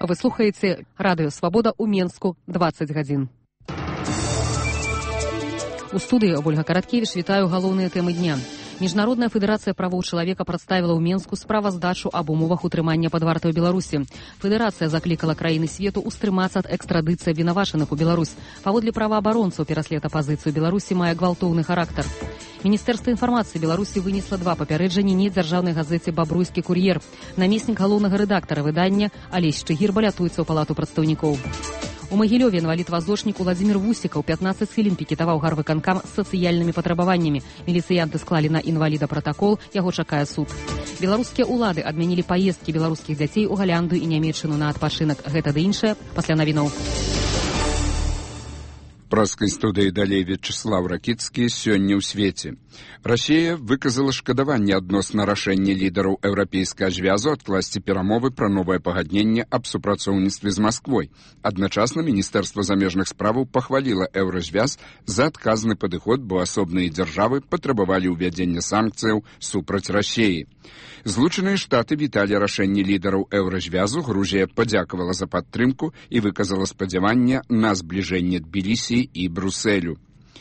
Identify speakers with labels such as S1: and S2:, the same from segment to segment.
S1: Вы слухаеце радыё «Свабода» ў Менску 20 гадзін. У студыі Ольга Караткевіч вітаю галоўныя тэмы дня. Міжнародная федэрацыя правоў чалавека прадставіла ў Менску справаздачу аб умовах утрымання пад вартай у Беларусі. Федэрацыя заклікала краіны свету устрымацца ад экстрадыцыі абвінавачаных у Беларусь. Паводле праваабаронцаў пераслед апазіцыі ў Беларусі мае гвалтоўны характар. Міністэрства інфармацыі Беларусі вынесла 2 папярэджанні недзяржаўнай газеце «Бабруйскі кур'ер». Намеснік галоўнага рэдактара выдання Алесь Шчыгір балятуецца ў палату прадстаўнікоў. У Магілёве інвалід-вазочнік Уладзімір Вусікаў 15 хвілін пікетаваў гарвыканкам з сацыяльнымі патрабаваннямі. Міліцыянты склалі на інваліда пратакол, яго чакае суд. Беларускія ўлады адмянілі паездкі беларускіх дзяцей у Галландыю і Нямецчыну на адпачынак. Гэта ды іншае пасля навінаў.
S2: Праскай студыі далей Вячеслав Ракіцкі сёння ў свеце. Расія выказала шкадаванне адносна рашэння лідараў еўрапейскага звязу адкласці перамовы пра новае пагадненне аб супрацоўніцтве з Масквой. Адначасна Міністэрства замежных справаў пахваліла еўразвяз за адказны падыход, бо асобныя дзяржавы патрабавалі ўвядзення санкцыяў супраць Расіі. Злучаныя Штаты віталі рашэнне лідараў еўразвязу, Грузія падзякавала за падтрымку і выказала спадзяванне на збліжэнне Тбілісі і Брусэлю.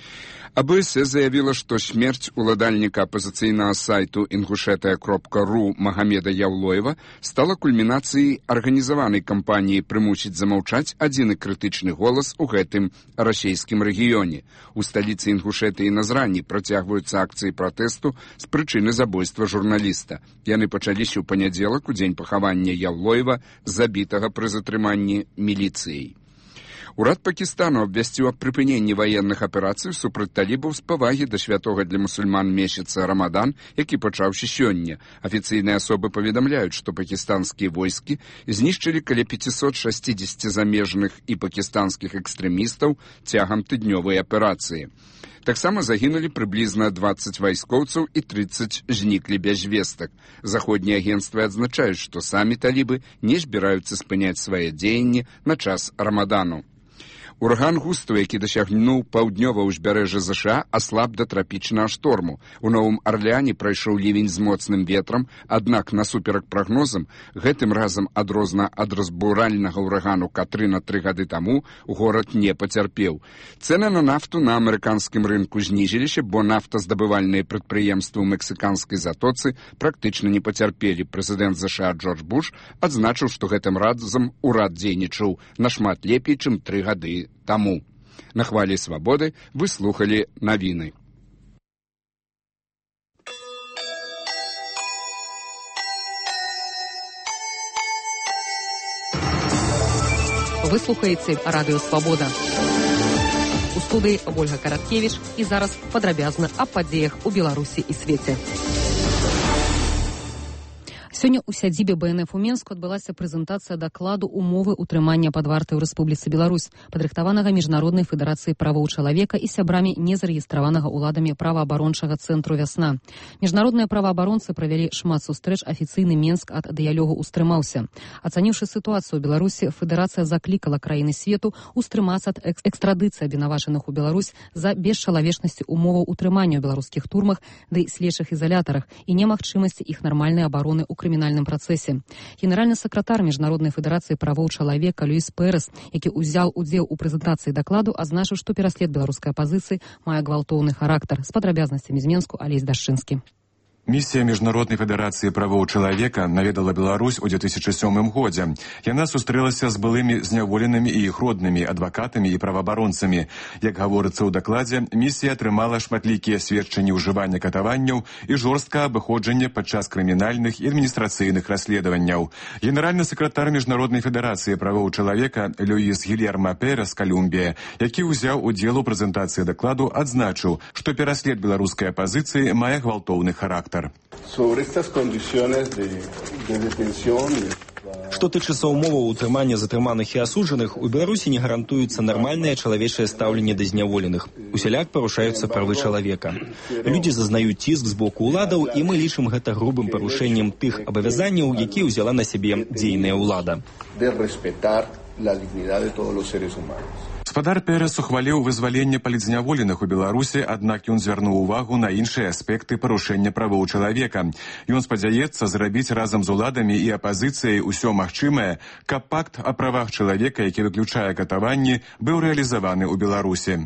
S2: АБС заявила, что смерть уладальника оппозиционного сайту ingushetia.ru Магомеда Яўлоева стала кульминацией организованной кампании примусить замолчать один критичный голос у гэтым российским регионе. У столицы Ингушетии Назрани протягиваются акции протесту с причины забойства журналиста. Яны пачаліся ў панядзелак, у дзень пахавання Яўлоева, забітага пры затрыманні міліцыяй. Урад Пакістану абвясціў аб прыпыненні ваенных аперацый супраць талібаў з павагі да святога для мусульман месяца Рамадан, які пачаўся сёння. Афіцыйныя асобы паведамляюць, што пакістанскія войскі знішчылі каля 560 замежных і пакістанскіх экстрэмістаў цягам тыднёвай аперацыі. Таксама загінулі прыблізна 20 вайскоўцаў і 30 зніклі без вестак. Заходнія агенцтвы адзначаюць, што самі талібы не збіраюцца спыняць свае дзеянні на час Рамадану. Ураган Густу, які дасягнуў паўднёвае ўзбярэжжа ЗША, аслаб да трапічнага шторму. У Новым Арлеане прайшоў лівень з моцным ветрам, аднак насуперак прагнозам, гэтым разам адрозна ад разбуральнага ўрагану Катрына 3 гады таму горад не пацярпеў. Цэны на нафту на амерыканскім рынку знізіліся, бо нафтаздабывальныя прадпрыемствы ў мексіканскай затоцы практычна не пацярпелі. Прэзідэнт ЗША Джордж Буш адзначыў, што гэтым разам урад дзейнічаў нашмат лепей, чым 3 гады таму. На хвалі свабоды вы слухалі навіны.
S1: Вы слухаеце радыё «Свабода». У студыі Ольга Караткевіч і зараз падрабязна аб падзеях у Беларусі і свеце. Сёння ў сядзібе БНФ у Менску адбылася прэзентацыя дакладу «Умовы утрымання пад вартай у Рэспубліцы Беларусь», падрыхтаванага Міжнароднай федэрацыі правоў чалавека і сябрамі незарэгістраванага ўладамі праваабарончага цэнтру «Вясна». Міжнародныя праваабаронцы правялі шмат сустрэч, афіцыйны Менск ад дыялогу устрымаўся. Ацаніўшы сітуацыю ў Беларусі, федэрацыя заклікала краіны свету устрымацца ад экстрадыцыі абвінавачаных у Беларусь за бесчалавечнасці умоваў утрымання ў беларускіх турмах ды следчых ізалятарах і немагчымасці іх нармальнай абароны ў крымінальным працэсе. Генеральны сакратар Міжнароднай федэрацыі правоў чалавека Луіс Пэрэс, які ўзяў удзел у прэзентацыі дакладу, азначыў, што пераслед беларускай апазіцыі мае гвалтоўны характар. З падрабязнасцямі з Менску Алесь Дашчынскі.
S3: Місія Міжнароднай федэрацыі правоў чалавека наведала Беларусь у 2007 годзе. Яна сустрэлася з былымі зняволенымі і іх роднымі, адвакатамі і праваабаронцамі. Як гаворыцца ў дакладзе, місія атрымала шматлікія сведчанні ўжывання катаванняў і жорсткае абыходжанне падчас крымінальных і адміністрацыйных расследаванняў. Генеральны сакратар Міжнароднай федэрацыі правоў чалавека Луіс Гильермо Пэрэс, Колумбія, які ўзяў удзел у прэзентацыі дакладу, адзначыў, што пераслед беларускай апазіцыі мае гвалтоўны характар.
S4: Што тычыцца умоваў утрымання затрыманых і асуджаных, у Беларусі не гарантуецца нармальнае чалавечае стаўленне да зняволеных. Усяляк парушаюцца правы чалавека. Людзі зазнаюць ціск з боку ўладаў, і мы лічым гэта грубым парушэннем тых абавязанняў, якія ўзяла на сябе дзейная ўлада.
S3: Спадар Перес ухваліў вызваленне палітзняволеных у Беларусі, аднак ён звярнуў увагу на іншыя аспекты парушэння правоў чалавека. Ён спадзяецца зрабіць разам з уладамі і апазіцыяй усё магчымае, каб пакт о правах чалавека, які выключае катаванні, быў рэалізаваны ў Беларусі.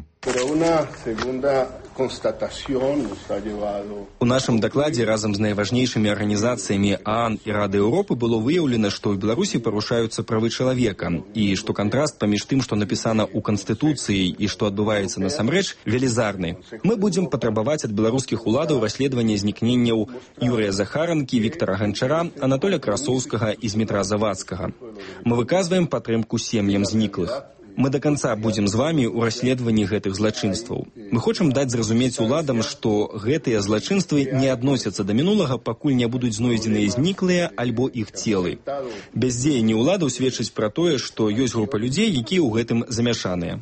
S4: У нашем докладе разом с наиважнейшими организациями ААН и Рады Европы было выявлено, что в Беларуси порушаются правы человека, и что контраст помеж тем, что написано у Конституции и что отбывается насамрэч, велизарный. Мы будем потребовать от белорусских уладов расследования зникненняў Юрия Захаранки, Виктора Гончара, Анатолия Красовского и Дмитра Завадского. Мы выказываем падтрымку сем'ям зніклых. Мы до конца будем з вами ў расследаванні гэтых злачынстваў. Мы хочам даць зразумець уладам, што гэтыя злачынствы не адносяцца да мінулага, пакуль не будуць знойдзеныя зніклыя альбо іх целы. Бяздзеянне ўладаў сведчыць пра тое, што ёсць група людзей, якія ў гэтым замяшаныя.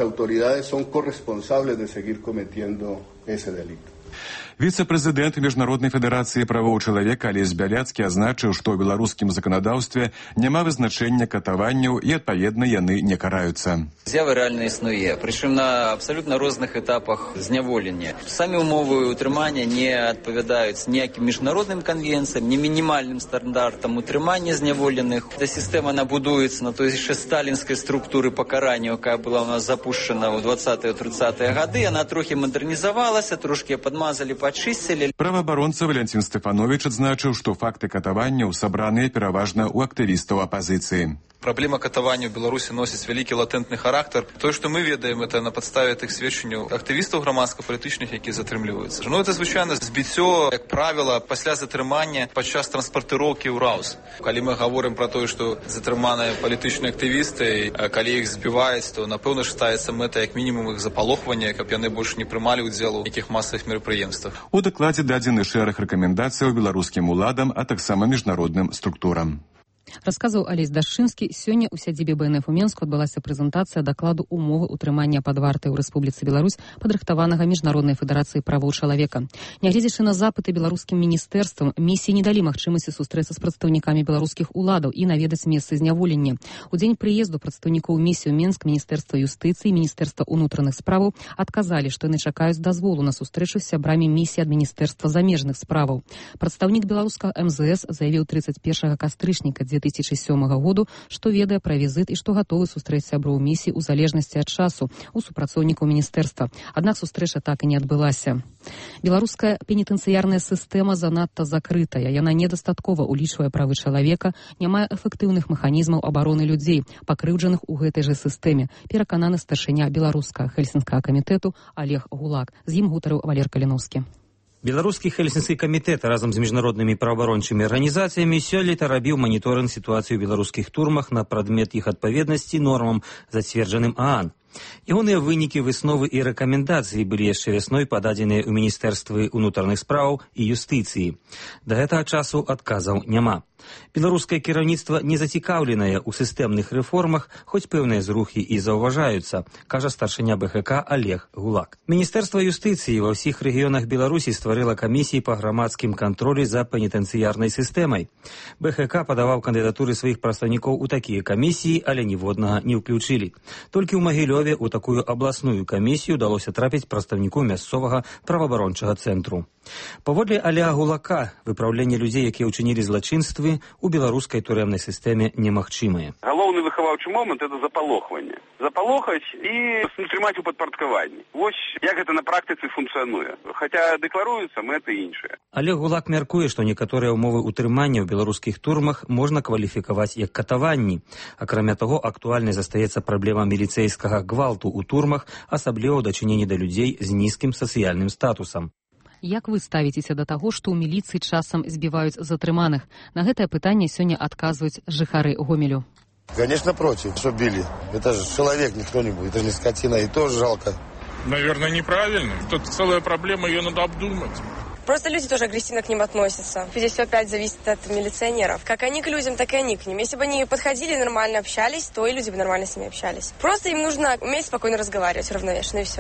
S3: Віцэ-прэзідэнт Міжнароднай федэрацыі правоў чалавека Алесь Бяляцкі азначыў, што ў беларускім заканадаўстве няма вызначэння катаванняў і, адпаведна, яны не караюцца.
S5: З'ява рэальна існуе, прычым на абсалютна розных этапах зняволення. Самі ўмовы утрымання не адпавядаюць ніякім міжнародным канвенцыям, ні мінімальным стандартам утрымання зняволеных. Эта сістэма набудуецца на той яшчэ сталінскай структуры пакарання, якая была ў нас запушчана ў 20-30-е гады. Яна трохі мадэрнізавалася, трошкі падмазалі, пачысцілі.
S3: Праваабаронца Валянцін Стэфановіч адзначыў, што факты катаванняў сабраныя пераважна ў актывістаў апазіцыі.
S6: Праблема катавання ў Беларусі носіць вялікі латэнтны характар. Тое, што мы ведаем, это на падставе тых сведчанняў актывістаў грамадска-палітычных, якія затрымліваюцца. Ну, это звычайна збіццё, як правіла, пасля затрымання падчас транспартыроўкі ў РАУС. Калі мы гаворым пра тое, што затрыманыя палітычныя актывісты, калі іх збіваюць, то, напэўна, ставіцца мэта як мінімум іх запалохвання, каб яны больш не прымалі ўдзел у якіх масавых мерапрыемствах.
S3: У дакладзе дадзены шэраг рэкамендацыяў беларускім уладам, а таксама міжнародным структурам.
S1: Расказваў Алесь Дашчынскі. Сёння ў сядзібе БНФ у Менску адбылася прэзентацыя дакладу «Умовы утрымання пад вартай ў Рэспубліцы Беларусь», падрыхтаванага Міжнароднай федэрацыі правоў чалавека. Нягледзячы на запыты беларускім міністэрствам, місіі не далі магчымасці сустрэцца з прадстаўнікамі беларускіх уладаў і наведаць месцы зняволення. У дзень прыезду прадстаўнікоў місіі ў Менск Міністэрства юстыцыі і Міністэрства ўнутраных справаў адказалі, што яны чакаюць дазволу на сустрэчу з сябрамі місіі ад Міністэрства замежных справаў. Прадстаўнік беларускага МЗС заявіў 31 кастрычніка 2007 году, што ведае пра візіт і што гатовы сустрэць сяброў місіі ў залежнасці ад часу у супрацоўнікаў міністэрства. Аднак сустрэча так і не адбылася. Беларуская пенітэнцыярная сістэма занадта закрытая. Яна недастаткова улічвае правы чалавека, не мае эфектыўных механізмаў абароны людзей, пакрыўджаных у гэтай жа сістэме, перакананы старшыня беларускага хельсінскага камітэту Олег Гулак. З ім гутарыў Валер Каліновскі.
S7: Беларускі хельсінскі камітэт разам з міжнароднымі праваабарончымі арганізацыямі сёлета рабіў маніторынг сітуацыі ў беларускіх турмах на прадмет іх адпаведнасці нормам, зацверджаным ААН. Ягоныя вынікі, высновы і рэкамендацыі былі яшчэ вясной пададзеныя ў міністэрствы ўнутраных спраў і юстыцыі. Да гэтага часу адказаў няма. Беларускае кіраўніцтва не зацікаўленае ў сістэмных рэформах, хоць пэўныя зрухі і заўважаюцца, кажа старшыня БХК Олег Гулак. Міністэрства юстыцыі ва ўсіх рэгіёнах Беларусі стварыла камісіі па грамадскім кантролі за пенітэнцыярнай сістэмай. БХК падаваў кандыдатуры сваіх прадстаўнікоў у такія камісіі, але ніводнага не ўключылі. Толькі ў Магілёве у такую абласную камісію удалося трапіць прадстаўніку мясцовага праваабарончага цэнтру. Паводле Олега Гулака, выпраўленне людзей, якія ўчынілі злачынствы, у беларускай турэмнай сістэме немагчымае.
S8: Галоўны выхаваўчы момант – это запалохванне. Запалохаць і трымаць у падпарадкаванні. Вось як гэта на практыцы функцыянуе. Хаця дэкларуюцца мэты іншыя.
S7: Олег Гулак мяркуе, што некаторыя ўмовы утрымання ў беларускіх турмах можна кваліфікаваць як катаванні. Акрамя таго, актуальнай застаецца праблема міліцэйскага гвалту ў турмах, асабліва ў дачыненні да людзей з нізкім сацыяльным статусам.
S1: Як вы ставіцеся да таго, што ў міліцыі часам збіваюць затрыманых? На гэтае пытанне сёння адказваюць жыхары Гомелю.
S9: Конечно, против, что били. Это же человек, не кто-нибудь, это же не скотина, и тоже жалко.
S10: Наверное, неправильно. Тут целая проблема, ее надо обдумать.
S11: Просто люди тоже агрессивно к ним относятся. Здесь все опять зависит от милиционеров. Как они к людям, так и они к ним. Если бы они подходили, нормально общались, то и люди бы нормально с ними общались. Просто им нужно уметь спокойно разговаривать, равновешенно, и все.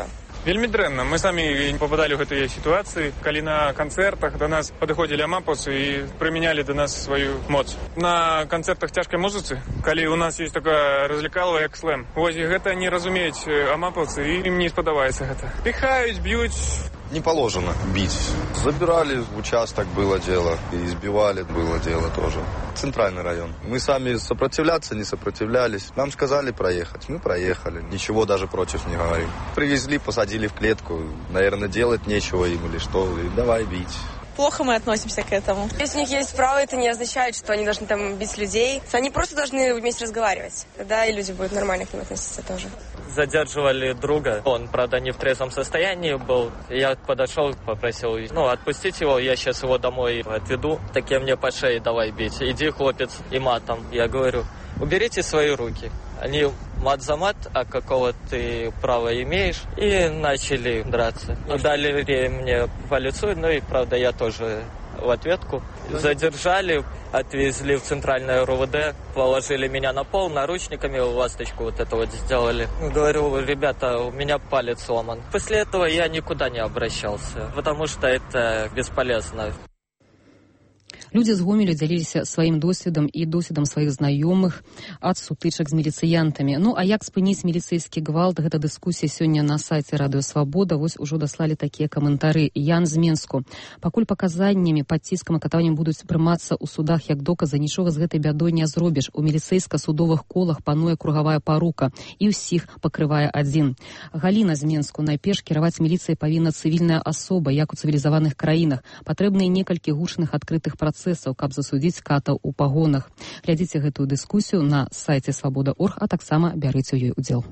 S10: Вельмі дрэнна. Мы самі попадали ў гэтыя сітуацыі, калі на канцэртах да нас падыходзілі амапаўцы і прымянялі да нас сваю моц. На канцэртах цяжкай музыцы, калі у нас есть такая развлекалова, як слэм. Вось гэта не разумеюць амапаўцы, і ім не спадабаецца гэта. Піхаюць, б'юць.
S12: Не положено бить. Забирали в участок, было дело. И избивали, было дело тоже. Центральный район. Мы сами сопротивляться не сопротивлялись. Нам сказали проехать. Мы проехали. Ничего даже против не говорим. Привезли, посадили в клетку. Наверное, делать нечего им или что. И давай бить.
S11: Плохо мы относимся к этому. Если у них есть право, это не означает, что они должны там бить людей. Они просто должны вместе разговаривать. Тогда и люди будут нормально к ним относиться тоже.
S13: Задерживали друга. Он, правда, не в трезвом состоянии был. Я подошел, попросил, отпустить его. Я сейчас его домой отведу. Такие мне по шее давай бить. Иди, хлопец, и матом. Я говорю, уберите свои руки. Они мат за мат, а какого ты права имеешь? И начали драться. Дали мне по лицу, и, правда, я тоже в ответку. Задержали, отвезли в центральное РУВД, положили меня на пол, наручниками ласточку вот это вот сделали. Говорю, ребята, у меня палец сломан. После этого я никуда не обращался, потому что это бесполезно.
S1: Людзі з Гомелю дзяліліся сваім досведам і досведам сваіх знаёмых ад сутычак з міліцыянтамі. А як спыніць міліцэйскі гвалт? Гэта дыскусія сёння на сайце Радыё Свабода. Вось ужо даслалі такія каментары. Ян з Менску. Пакуль паказаннямі пад ціскам і катаваннем будуць прымацца ў судах як доказы, нічога з гэтай бядой не зробіш. У міліцэйска-судовых колах пануе кругавая парука і ўсіх пакрывае адзін. Галіна з Менску. Найперш кіраваць міліцыяй павінна цывільная асоба, як у цывілізаваных краінах. Патрэбныя некалькі гучных адкрытых працэсаў, каб засудзіць катаў у пагонах. Глядзіце гэтую дыскусію на сайце Свабода.орг, а таксама бярыце ў ёй удзел.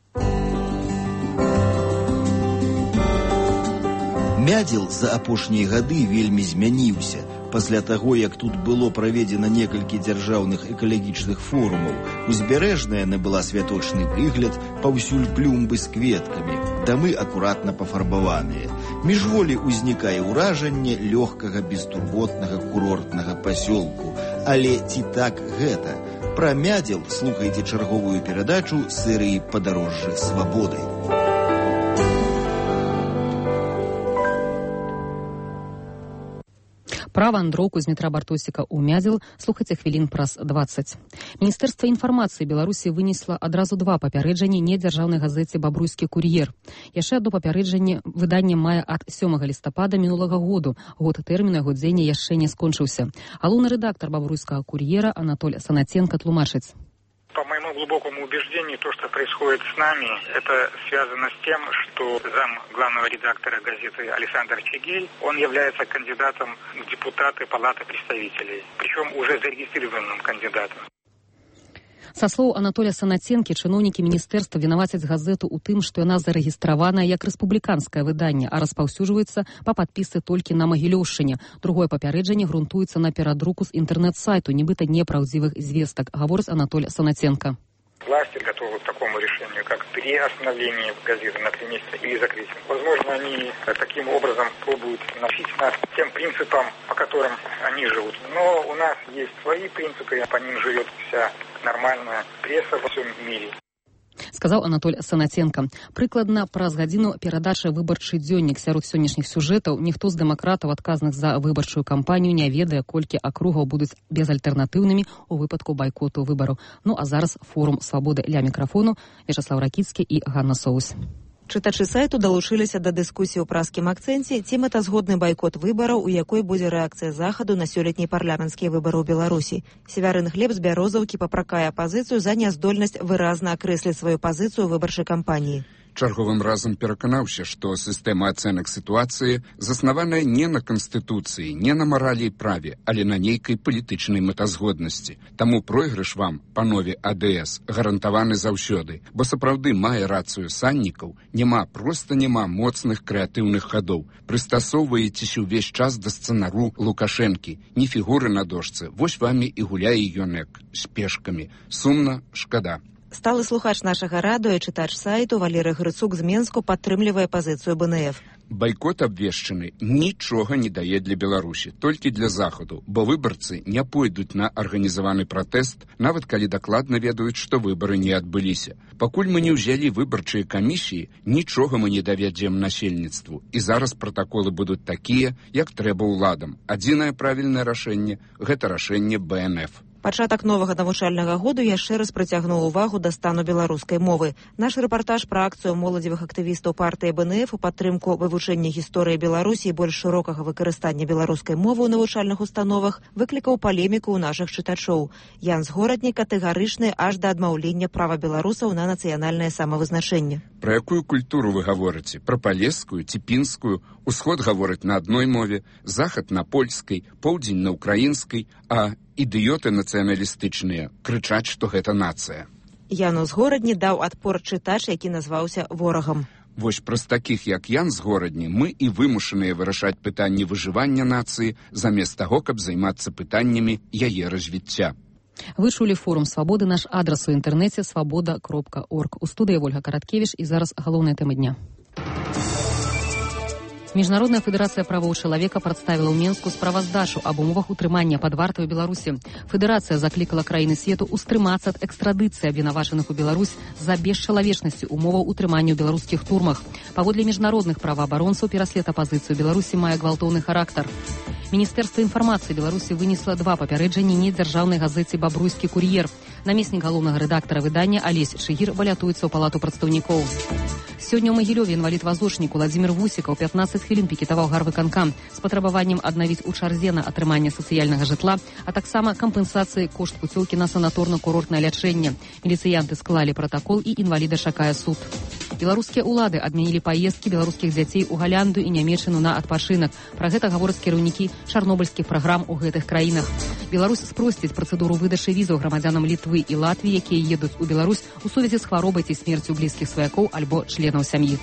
S14: Мядзел за апошнія гады вельмі змяніўся. Пасля таго, як тут было праведзена некалькі дзяржаўных экалагічных форумаў, узбярэжная набыла святочны выгляд, паўсюль клумбы з кветкамі, дамы акуратна пафарбаваныя. Міжволі ўзнікае ўражанне лёгкага бестурботнага курортнага пасёлку. Але ці так гэта? Пра Мядзел слухайце чарговую перадачу серыі «Падарожжы свабоды».
S1: Пра вандроўку з метра Бартосіка ў Мядзел слухайце хвілін праз 20. Міністэрства інфармацыі Беларусі вынесла адразу 2 папярэджанні недзяржаўнай газеце «Бабруйскі кур'ер». Яшчэ адно папярэджанне выданне мае ад 7 лістапада мінулага году. Год тэрміну яго дзеяння яшчэ не скончыўся. Галоўны рэдактар «Бабруйскага кур'ера» Анатоль Санаценко тлумачыць.
S15: По моему глубокому убеждению, то, что происходит с нами, это связано с тем, что зам главного редактора газеты Александр Чигель, он является кандидатом в депутаты Палаты представителей, причем уже зарегистрированным кандидатом.
S1: Са слоў Анатоля Санаценкі, чыноўнікі міністэрства вінавацяць газету ў тым, што яна зарэгістраваная як рэспубліканскае выданне, а распаўсюджваецца па падпісы толькі на Магілёўшчыне. Другое папярэджанне грунтуецца на перадруку з інтэрнэт-сайту нібыта непраўдзівых звестак, гаворыць Анатоль Санаценко.
S15: Власти готовы к такому решению, как переостановление газеты на 3 месяца или закрытие. Возможно, они таким образом пробуют научить нас тем принципам, по которым они живут. Но у нас есть свои принципы, по ним живет вся нормальная пресса во всем мире.
S1: Сказаў Анатоль Санаценко. Прыкладна праз гадзіну перадача «Выбарчы дзённік». Сярод сённяшніх сюжэтаў ніхто з дэмакратаў, адказных за выбарчую кампанію, не ведае, колькі акругаў будуць безальтэрнатыўнымі ў выпадку байкоту выбараў. А зараз форум «Свабоды» ля мікрафону. Вячаслав Ракіцкі і Ганна Соус.
S16: Чытачы сайту далучыліся да дыскусіі ў праскім акцэнце, ці мэтазгодны байкот выбараў, у якой будзе рэакцыя захаду на сёлетнія парламенцкія выбары ў Беларусі. Севярын Глеб з Бярозаўкі папракае апазіцыю за няздольнасць выразна акрэсліць сваю пазіцыю ў выбарчай кампаніі.
S2: Чарговым разам пераканаўся, што сістэма ацэнак сітуацыі заснаваная не на канстытуцыі, не на маралі і праве, але на нейкай палітычнай мэтазгоднасці. Таму пройгрыш вам, панове АДС, гарантаваны заўсёды, бо сапраўды мае рацыю саннікаў, проста няма моцных крэатыўных хадоў. Прыстасоўваецеся ўвесь час да сцэнару Лукашэнкі, не фігуры на дошцы, вось вамі і гуляе ён як з пешкамі. Сумна, шкада.
S16: Сталы слухач нашага радыё і чытач сайту Валерый Грыцук з Менску падтрымлівае пазіцыю БНФ.
S2: Байкот абвешчаны нічога не дае для Беларусі, толькі для Захаду, бо выбарцы не пойдуць на арганізаваны пратэст, нават калі дакладна ведаюць, што выбары не адбыліся. Пакуль мы не ўзялі выбарчыя камісіі, нічога мы не давядзем насельніцтву. І зараз пратаколы будуць такія, як трэба ўладам. Адзінае правільнае рашэнне – гэта рашэнне БНФ.
S16: Пачатак новага навучальнага году яшчэ раз прыцягнуў увагу да стану беларускай мовы. Наш рэпартаж пра акцыю моладзевых актывістаў партыі БНФ у падтрымку вывучэння гісторыі Беларусі і больш шырокага выкарыстання беларускай мовы ў навучальных установах выклікаў палеміку ў нашых чытачоў. Ян Згорадні катэгарычны аж да адмаўлення права беларусаў на нацыянальнае самавызначэнне.
S2: Пра якую культуру вы гаворыце? Пра палескую ці пінскую? Усход гаворыць на адной мове, захад на польскай, поўдзень на украінскай, а ідыёты нацыяналістычныя крычаць, што гэта нацыя.
S16: Яну Згорадні даў адпор чытач, які назваўся ворагам.
S2: Вось праз такіх, як Ян Згорадні, мы і вымушаныя вырашаць пытанні выжывання нацыі замест таго, каб займацца пытаннямі яе развіцця.
S1: Вы чулі форум «Свабоды», наш адрас у інтэрнэце свабода.орг. У студыі Ольга Караткевіч і зараз галоўныя тэмы дня. Міжнародная федэрацыя правоў чалавека прадставіла ў Менску справаздачу аб умовах утрымання пад вартай у Беларусі. Федэрацыя заклікала краіны свету устрымацца ад экстрадыцыі абвінавачаных у Беларусь за бесчалавечнасцю умоваў утрымання ў беларускіх турмах. Паводле міжнародных праваабаронцаў пераслед апазіцыі ў Беларусі мае гвалтоўны характар. Міністэрства інфармацыі Беларусі вынесла 2 папярэджанні недзяржаўнай газеце «Бабруйскі кур'ер». Намеснік галоўнага рэдактара выдання Алесь Чыгір балятуецца ў палату прадстаўнікоў. Сёння ў Магілёве інвалід-вазочнік Уладзімір Вусікаў 15 хвілін пікетаваў гарвыканкам з патрабаваннем аднавіць у чарзе на атрыманне сацыяльнага жытла, а таксама кампенсацыі кошт пуцёўкі на санаторна-курортнае лячэнне. Міліцыянты склалі пратакол і інваліда чакае суд. Беларускія ўлады адмянілі паездкі беларускіх дзяцей у Галянду і Нямеччыну на адпачынак. Пра гэта гавораць кіраўнікі чарнобыльскіх праграм у гэтых краінах. Беларусь спросціць працэдуру выдачы візаў грамадзянам Літвы і Латвіі, якія едуць у Беларусь у сувязі з хваробай ці смерцю блізкіх сваякоў альбо членаў сям'і.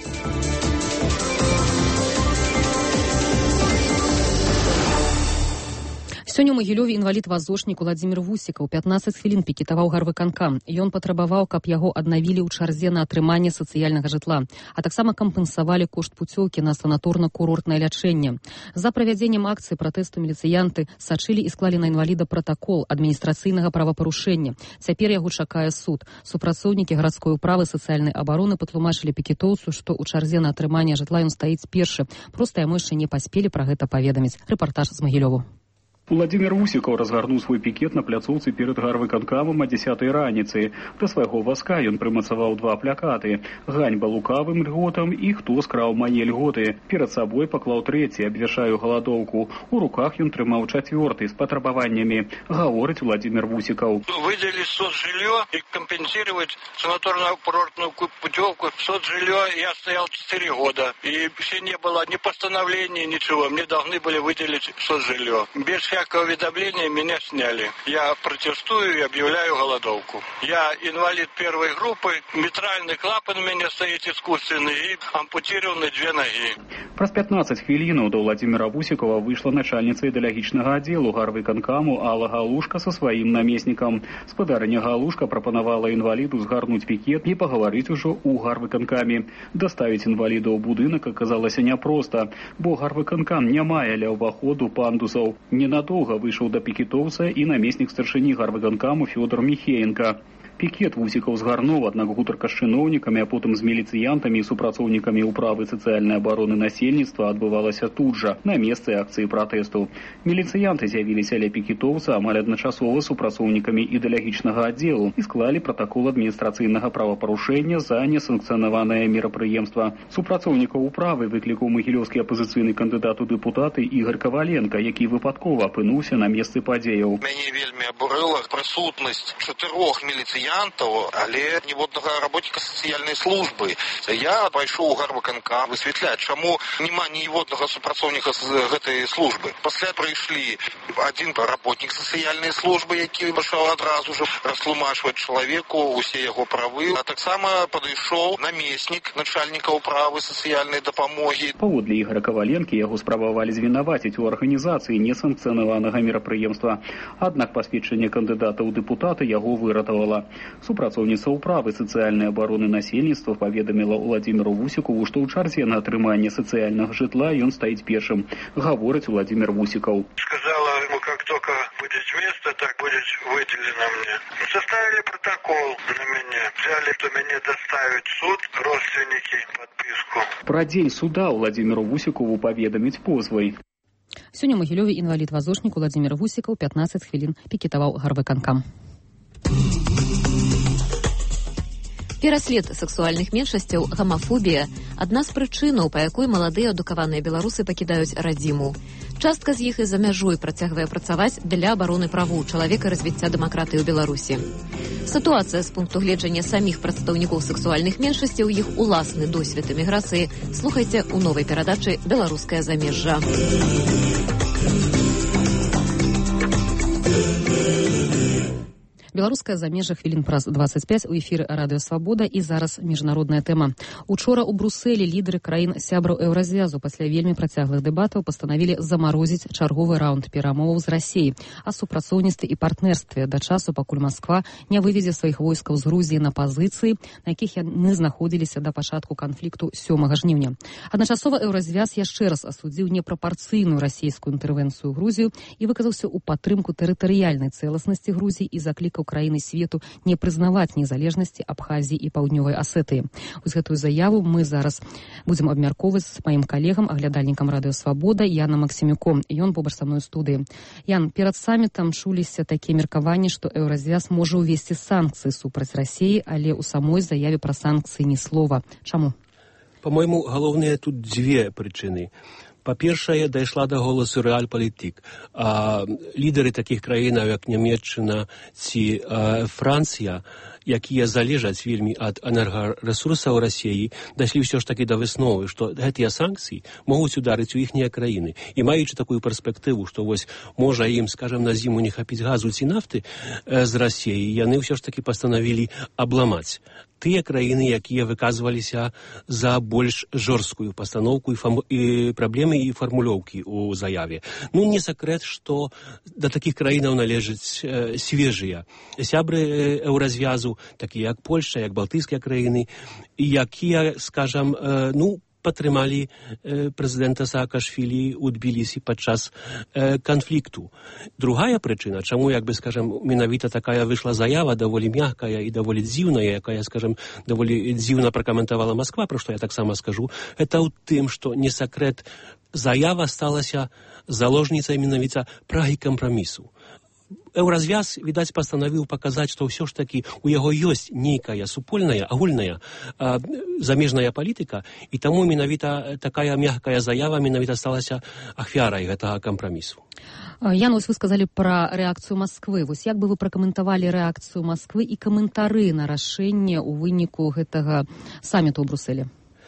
S1: Сёння ў Магілёве інвалід-вазочнік Уладзімір Вусікаў 15 хвілін пікетаваў гарвыканкам. Ён патрабаваў, каб яго аднавілі ў чарзе на атрыманне сацыяльнага жытла, а таксама кампенсавалі кошт пуцёўкі на санаторна-курортнае лячэнне. За правядзеннем акцыі пратэсту міліцыянты сачылі і склалі на інваліда пратакол адміністрацыйнага правапарушэння. Цяпер яго чакае суд. Супрацоўнікі гарадской управы сацыяльнай абароны патлумачылі пікетоўцу, што ў чарзе на атрыманне жытла ён стаіць першы. Проста яму яшчэ не паспелі пра гэта паведаміць. Рэпартаж з Магілёву.
S17: Уладзімір Вусікаў разгарнуў свой пікет на пляцоўцы перад гарвыканкамам о 10 раніцы. Да свайго вазка ён прымацаваў 2 плакаты: «Ганьба лукавым льготам» і «Хто скраў мае льготы». Перад сабой паклаў 3-й «Абвяшаю галадоўку». У руках ён трымаў 4-й з патрабаваннямі. Гаворыць Уладзімір Вусікаў.
S18: Выделить соцжилье и компенсировать санаторно-курортную путевку. Соцжилье я стоял 4 года. И все не было ни постановления, ничего. Мне должны были выделить соцжилье. Без всякого уведомления меня сняли. Я протестую и объявляю голодовку. Я инвалид 1-й группы, митральный клапан у меня стоит искусственный и ампутированы 2 ноги.
S17: Праз 15 хвілінаў да Уладзіміра Вусікава выйшла начальніца ідэалагічнага аддзелу гарвыканкаму Алла Галушка са сваім намеснікам. Спадарыня Галушка прапанавала інваліду згарнуць пікет і пагаварыць ужо ў гарвыканкаме. Даставіць інваліда ў будынак аказалася няпроста, бо гарвыканкам не мае ля ўваходу пандусаў. Ненадоўга выйшаў да пікетоўца і намеснік старшыні гарвыканкаму Фёдор Міхеенка. Пікет Вусікаў згарнуў, аднак гутарка з чыноўнікамі, а потым з міліцыянтамі і супрацоўнікамі ўправы сацыяльнай абароны насельніцтва адбывалася тут жа, на месцы акцыі пратэсту. Міліцыянты з'явіліся ля пікетоўца амаль адначасова з супрацоўнікамі ідэалагічнага аддзелу і склалі пратакол адміністрацыйнага правапарушэння за несанкцыянаванае мерапрыемства. Супрацоўнікаў управы выклікаў магілёўскі апазіцыйны кандыдат у дэпутаты Ігор Каваленка, які выпадкова апынуўся на месцы падзеяў.
S18: Мяне вельмі абурыла прысутнасць 4 міліцыянтаў, але ніводнага работніка сацыяльнай службы. Я пайшоў у гарвыканкам высвятляць, чаму няма ніводнага супрацоўніка з гэтай службы. Пасля прыйшлі адзін работнік сацыяльнай службы, які пачаў адразу ж растлумачваць чалавеку усе яго правы, а таксама падышоў намеснік начальніка управы сацыяльнай дапамогі.
S17: Паводле Ігора Каваленкі яго спрабавалі звінаваціць у арганізацыі несанкцыянаванага мерапрыемства. Аднак пасведчанне кандыдата ў дэпутаты яго выратавала. Супрацоўніца ўправы сацыяльнай абароны насельніцтва паведаміла Владзіміру Вусікову, што ў чарзе на атрыманне сацыяльнага жытла ён стаіць першым. Гаворыць Владзімір Вусіков.
S19: Сказала ему, как только будет место, так будет выделено мне. Составили протокол на меня. Взяли, что меня доставить в суд, родственники, подписку.
S17: Пра дзень суда Владзіміру Вусікову паведаміць позвай.
S1: Сёння ў Магілёве інвалід-вазочнік Владзімір Вусікаў 15 хвілін пікетаваў гарвыканкам.
S20: Пераслед сексуальных меншасцяў, гамафобія – адна з прычынаў, па якой маладыя адукаваныя беларусы пакідаюць радзіму. Частка з іх і за мяжой працягвае працаваць для абароны правоў чалавека і развіцця дэмакратыі ў Беларусі. Сітуацыя з пункту гледжання саміх прадстаўнікоў сексуальных меншасцяў, іх уласны досвед эміграцыі слухайце ў новай перадачы «Беларускае замежжа».
S1: Беларускае замежжа хвілін праз 25 у эфіры Радыё Свабода і зараз міжнародная тэма. Учора ў Брусэлі лідары краін сябраў еўразвязу пасля вельмі працяглых дэбатаў пастанавілі замарозіць чарговы раунд перамоваў з Расіяй о супрацоўніцтве і партнерстве да часу, пакуль Масква не выведзе сваіх войскаў з Грузіі на пазіцыі, на якіх яны знаходзіліся да пачатку канфлікту 7 жніўня. Адначасова еўразвяз яшчэ раз асудзіў непрапарцыйную расійскую інтэрвенцыю ў Грузію і выказаўся ў падтрымку тэрытарыяльнай цэласнасці Грузіі і заклікаў краіны свету не прызнаваць незалежнасці Абхазіі і Паўднёвай Асетыі. Вось гэтую заяву мы зараз будзем абмяркоўваць з маім калегам, аглядальнікам Радыё Свабода Яном Максімюком. Ён побач са мной у студыі. Ян, перад самітам чуліся такія меркаванні, што еўразвяз можа ўвесці санкцыі супраць Расіі, але ў самой заяве пра санкцыі ні слова. Чаму?
S21: По-моему, галоўныя тут дзве прычыны. Па-першае, дайшла да голасу рэальпалітык. Лідары такіх краінаў, як Нямецчына ці Францыя, якія залежаць вельмі ад энергарэсурсаў Расіі, дайшлі ўсё ж такі да высновы, што гэтыя санкцыі могуць ударыць у іхнія краіны. І маючы такую перспектыву, што вось можа ім, скажам, на зіму не хапіць газу ці нафты з Расіі, яны ўсё ж такі пастанавілі абламаць тыя краіны, якія выказваліся за больш жорсткую пастаноўку і праблемы і фармулёўкі ў заяве. Ну, не сакрэт, што да такіх краінаў належаць свежыя сябры еўразвязу, такія як Польшча, як балтыйскія краіны, якія, скажам, падтрымалі прэзідэнта Саакашвілі ў Тбілісі падчас канфлікту. Другая прычына, чаму, менавіта такая выйшла заява, даволі мяккая і даволі дзіўная, якая, даволі дзіўна пракаментавала Масква, пра што я таксама скажу, гэта ў тым, што не сакрэт, заява сталася заложніцай менавіта прагі кампрамісу. Еўразвяз, відаць, пастанавіў паказаць, што ўсё ж такі у яго ёсць нейкая супольная, агульная замежная палітыка, і таму менавіта такая мяккая заява менавіта сталася ахвярай гэтага кампрамісу.
S1: Ян, вось вы сказалі пра рэакцыю Масквы. Вось як бы вы пракаментавалі рэакцыю Масквы і каментары на рашэнне ў выніку гэтага саміту ў Брусэлі?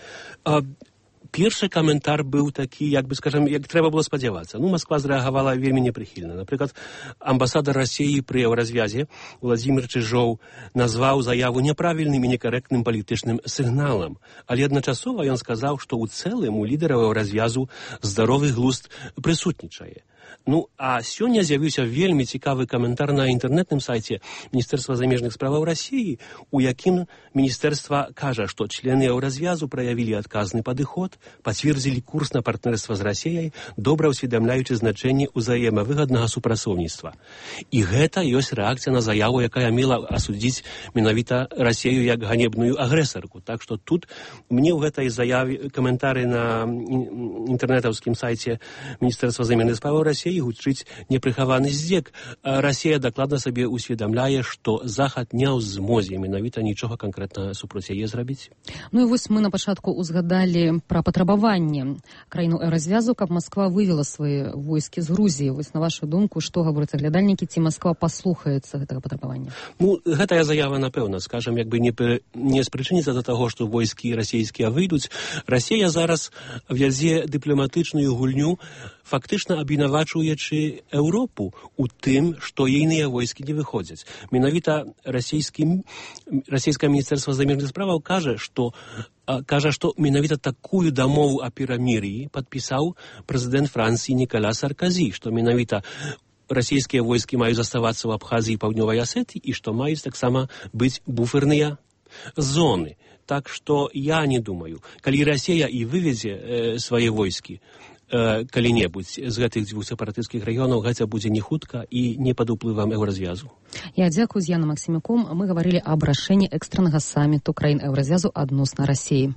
S21: Першы каментар быў такі, як трэба было спадзявацца. Масква зрэагавала вельмі непрыхільна. Напрыклад, амбасадар Расіі пры еўразвязе Владзімір Чыжоў назваў заяву няправільным і некарэктным палітычным сігналам. Але адначасова ён сказаў, што ў цэлым у лідараў еўразвязу здаровы глузд прысутнічае. А сёння з'явіўся вельмі цікавы каментар на інтэрнэтным сайце Міністэрства замежных справаў Расіі, у якім міністэрства кажа, што члены еўразвязу праявілі адказны падыход, пацвердзілі курс на партнерства з Расіяй, добра ўсведамляючы значэнне ўзаемавыгаднага супрацоўніцтва. І гэта ёсць рэакцыя на заяву, якая мела асудзіць менавіта Расію як ганебную агрэсарку. Так што тут мне ў гэтай заяве каментары на інтэрнэтаўскім сайце Міністэрства замежных справаў Расіі гучыць непрыхаваны здзек. Расія дакладна сабе усведамляе, што Захад не ў змозе менавіта нічога канкрэтна супроць яе зрабіць.
S1: І вось мы на пачатку узгадалі пра патрабаванне краіну еўразвязу, каб Масква вывела свае войскі з Грузіі. Вось на вашу думку, што гавораць аглядальнікі, ці Масква паслухаецца гэтага патрабавання?
S21: Гэтая заява, напэўна, скажам, не спрычыніцца да таго, што войскі расійскія выйдуць. Расія зараз вядзе дыпламатычную гульню, фактычна абвінавачваючы Еўропу у тым, што ейныя войскі не выходзяць. Менавіта расійскае міністэрства замежных справаў кажа, што менавіта такую дамову о перамір'і падпісаў прэзідэнт Францыі Ніколя Сарказі, што менавіта расійскія войскі маюць заставацца ў Абхазіі і Паўднёвай Асетыі і што маюць таксама быць буферныя зоны. Так што я не думаю, калі Расія і выведзе свае войскі калі-небудзь з гэтых дзвюх сепаратысцкіх рэгіёнаў, гэта будзе не хутка і не пад уплывам еўразвязу.
S1: Я дзякую з Яном Максімюком. Мы гаварылі аб рашэнні экстраннага саміту краін еўразвязу адносна Расіі.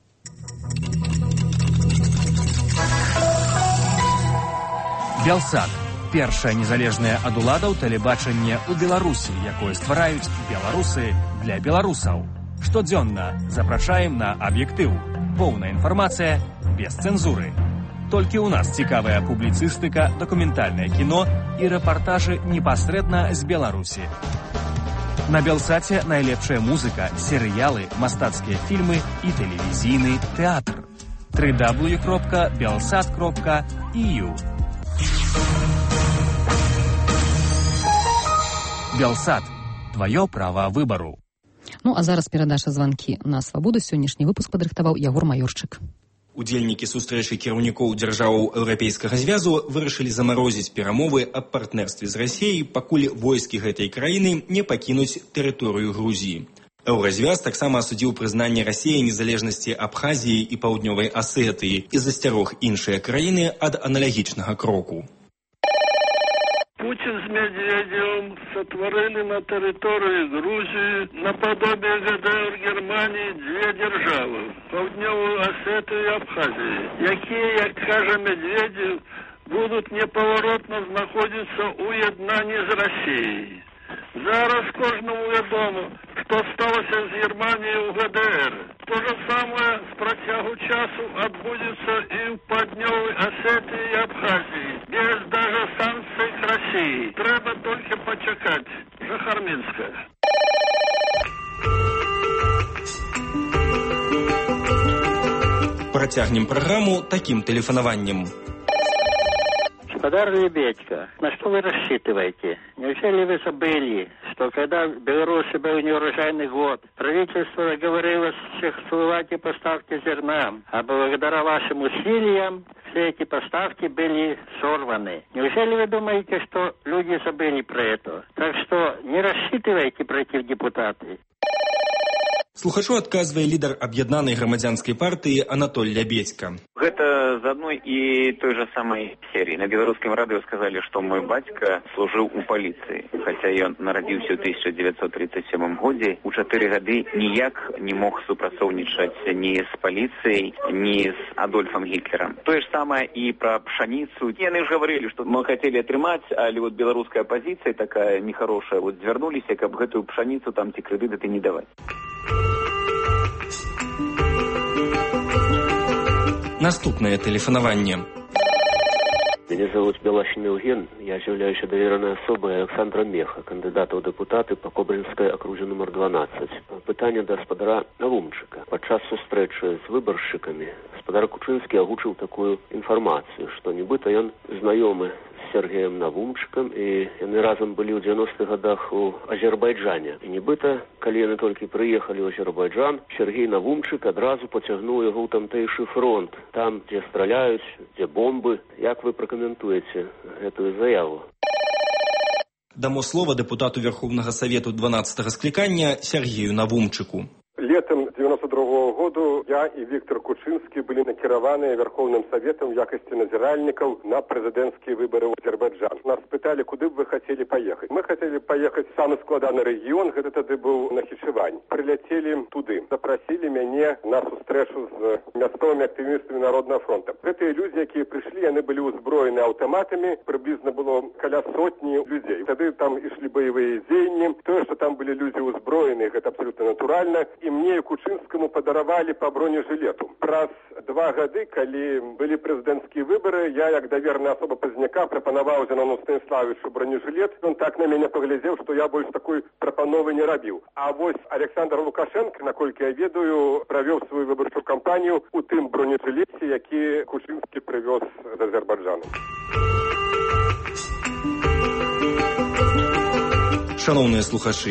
S4: Белсат. Першае незалежнае ад уладаў тэлебачанне ў Беларусі, якое ствараюць беларусы для беларусаў. Штодзённа запрашаем на аб'ектыў. Поўная інфармацыя без цэнзуры. Толькі ў нас цікавая публіцыстыка, дакументальнае кіно і рэпартажы непасрэдна з Беларусі. На Белсаце найлепшая музыка, серыялы, мастацкія фільмы і тэлевізійны тэатр. www.belsat.eu Белсат. Твоё права выбару.
S1: Ну, а зараз перадача званкі на свабоду. Сённяшні выпуск падрыхтаваў Ягор Маёрчык.
S22: Удзельнікі сустрэчы кіраўнікоў дзяржаваў Еўрапейскага звязу вырашылі замарозіць перамовы аб партнерстве з Расіяй, пакуль войскі гэтай краіны не пакінуць тэрыторыю Грузіі. Еўразвяз таксама асудзіў прызнанне Расіі незалежнасці Абхазіі і Паўднёвай Асетыі і засцярог іншыя краіны ад аналагічнага кроку.
S19: Путин с Медведевым сотворили на территории Грузии наподобие ГДР Германии две державы – Паўднёвую Осетию и Абхазию, якія, як каже Медведев, будут неповоротно знаходиться у єднанні з Росією. Зараз кожному відомо, що сталося з Германією у ГДР. То же самое с протягу часу отбудется и в Паўднёвой Осетии и Абхазии, без даже санкций к России. Треба только почекать. Жахарминская.
S22: Протягнем программу таким телефонованием.
S23: Господар Лебедько, на что вы рассчитываете? Неужели вы забыли, что когда в Беларуси был неурожайный год, правительство договорилось с Чехословакией о поставке зерна, а благодаря вашим усилиям все эти поставки были сорваны? Неужели вы думаете, что люди забыли про это? Так что не рассчитывайте против депутатов.
S22: Слухачу адказвае лідар аб'яднанай грамадзянскай партыі Анатоль Лябедька.
S24: Гэта з адной і той же самай серии. На беларускім радыё сказалі, што мой бацька служыў у паліцыі. Хаця ён нарадзіўся ў 1937 годзе, у 4 гады ніяк не мог супрацоўнічаць ні з паліцыяй, ні з Адольфам Гітлерам. Тое ж самае і пра пшаніцу. Яны ж гаварылі, што мы хацелі атрымаць, але вот беларуская апазіцыя такая нехарошая, вот звярнуліся, каб гэтую пшаніцу там ці крэдыты не даваць.
S22: Наступное телефонование.
S25: Меня зовут Белащин Евген, я являюсь доверенной особой Александра Меха, кандидата в депутаты по Кобринской окрузе номер 12. Питання до господара Навумчика. Подчас сустрэчы з выбаршчыкамі господар Кучинский агучыў такую информацию, что нібыта ён знаёмы з Сергеем Навумчиком, и яны разом были в 90-х годах у Азербайджане. И нібыта, калі яны толькі прыехалі ў Азербайджан, Сергей Навумчик адразу поцягнуў яго ў тамтэйшы фронт, там, дзе страляюць, дзе бомбы. Як вы прокоментуете эту заяву?
S22: Дамо слово депутату Верховного Совету 12-го скликания Сергею Навумчику.
S26: Летом 92-го году я и Виктор Кучинский были накіраваны Верховным Советом в якости назиральников на президентские выборы в Азербайджан. Нас спытали, куда бы вы хотели поехать. Мы хотели поехать в самый складанный регион, это тогда был Нахичевань. Прилетели туды, запросили меня на встречу с мясцовыми активистами Народного фронта. Эти люди, которые пришли, они были узброены автоматами, приблизно было около сотни людей. Тогда там и шли боевые дзеянні. То, что там были люди узброенные, это абсолютно натурально. И мне и Кучинскому подаровали по бронежилету. Раз 2 гады, коли были президентские выборы, я, як доверенная особа Поздняка, пропоновал Зінову Станіславовичу бронежилет. Он так на меня поглядел, что я больше такой пропановы не робил. А вот Александр Лукашенко, наколькі я ведаю, провел свою выборчую кампанию у тым бронежилете, які Кучинский привез з Азербайджану.
S22: Шановные слухачи,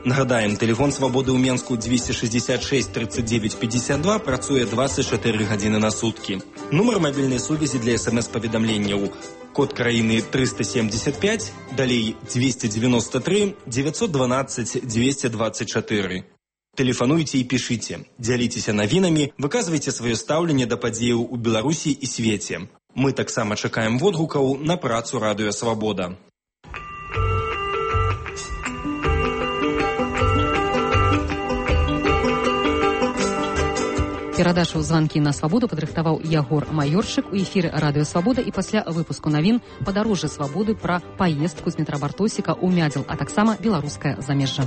S22: Нагадаем, тэлефон свабоды ў Менску 266 39 52 працуе 24 гадзіны на суткі. Нумар мабільнай сувязі для СМС-паведамленняў. Код краіны 375, далей 293 912 224. Тэлефануйце і пішыце, дзяліцеся навінамі, выказвайце сваё стаўленне да падзеяў у Беларусі і свеце. Мы таксама чакаем водгукаў на працу Радыё Свабода.
S1: Перадачу «Званкі на свабоду» падрыхтаваў Ягор Майорчык у эфіры Радыё Свабода, і пасля выпуску навін падарожжа свабоды пра паездку з метра Бартосіка ў Мядзел, а таксама беларускае замежжа.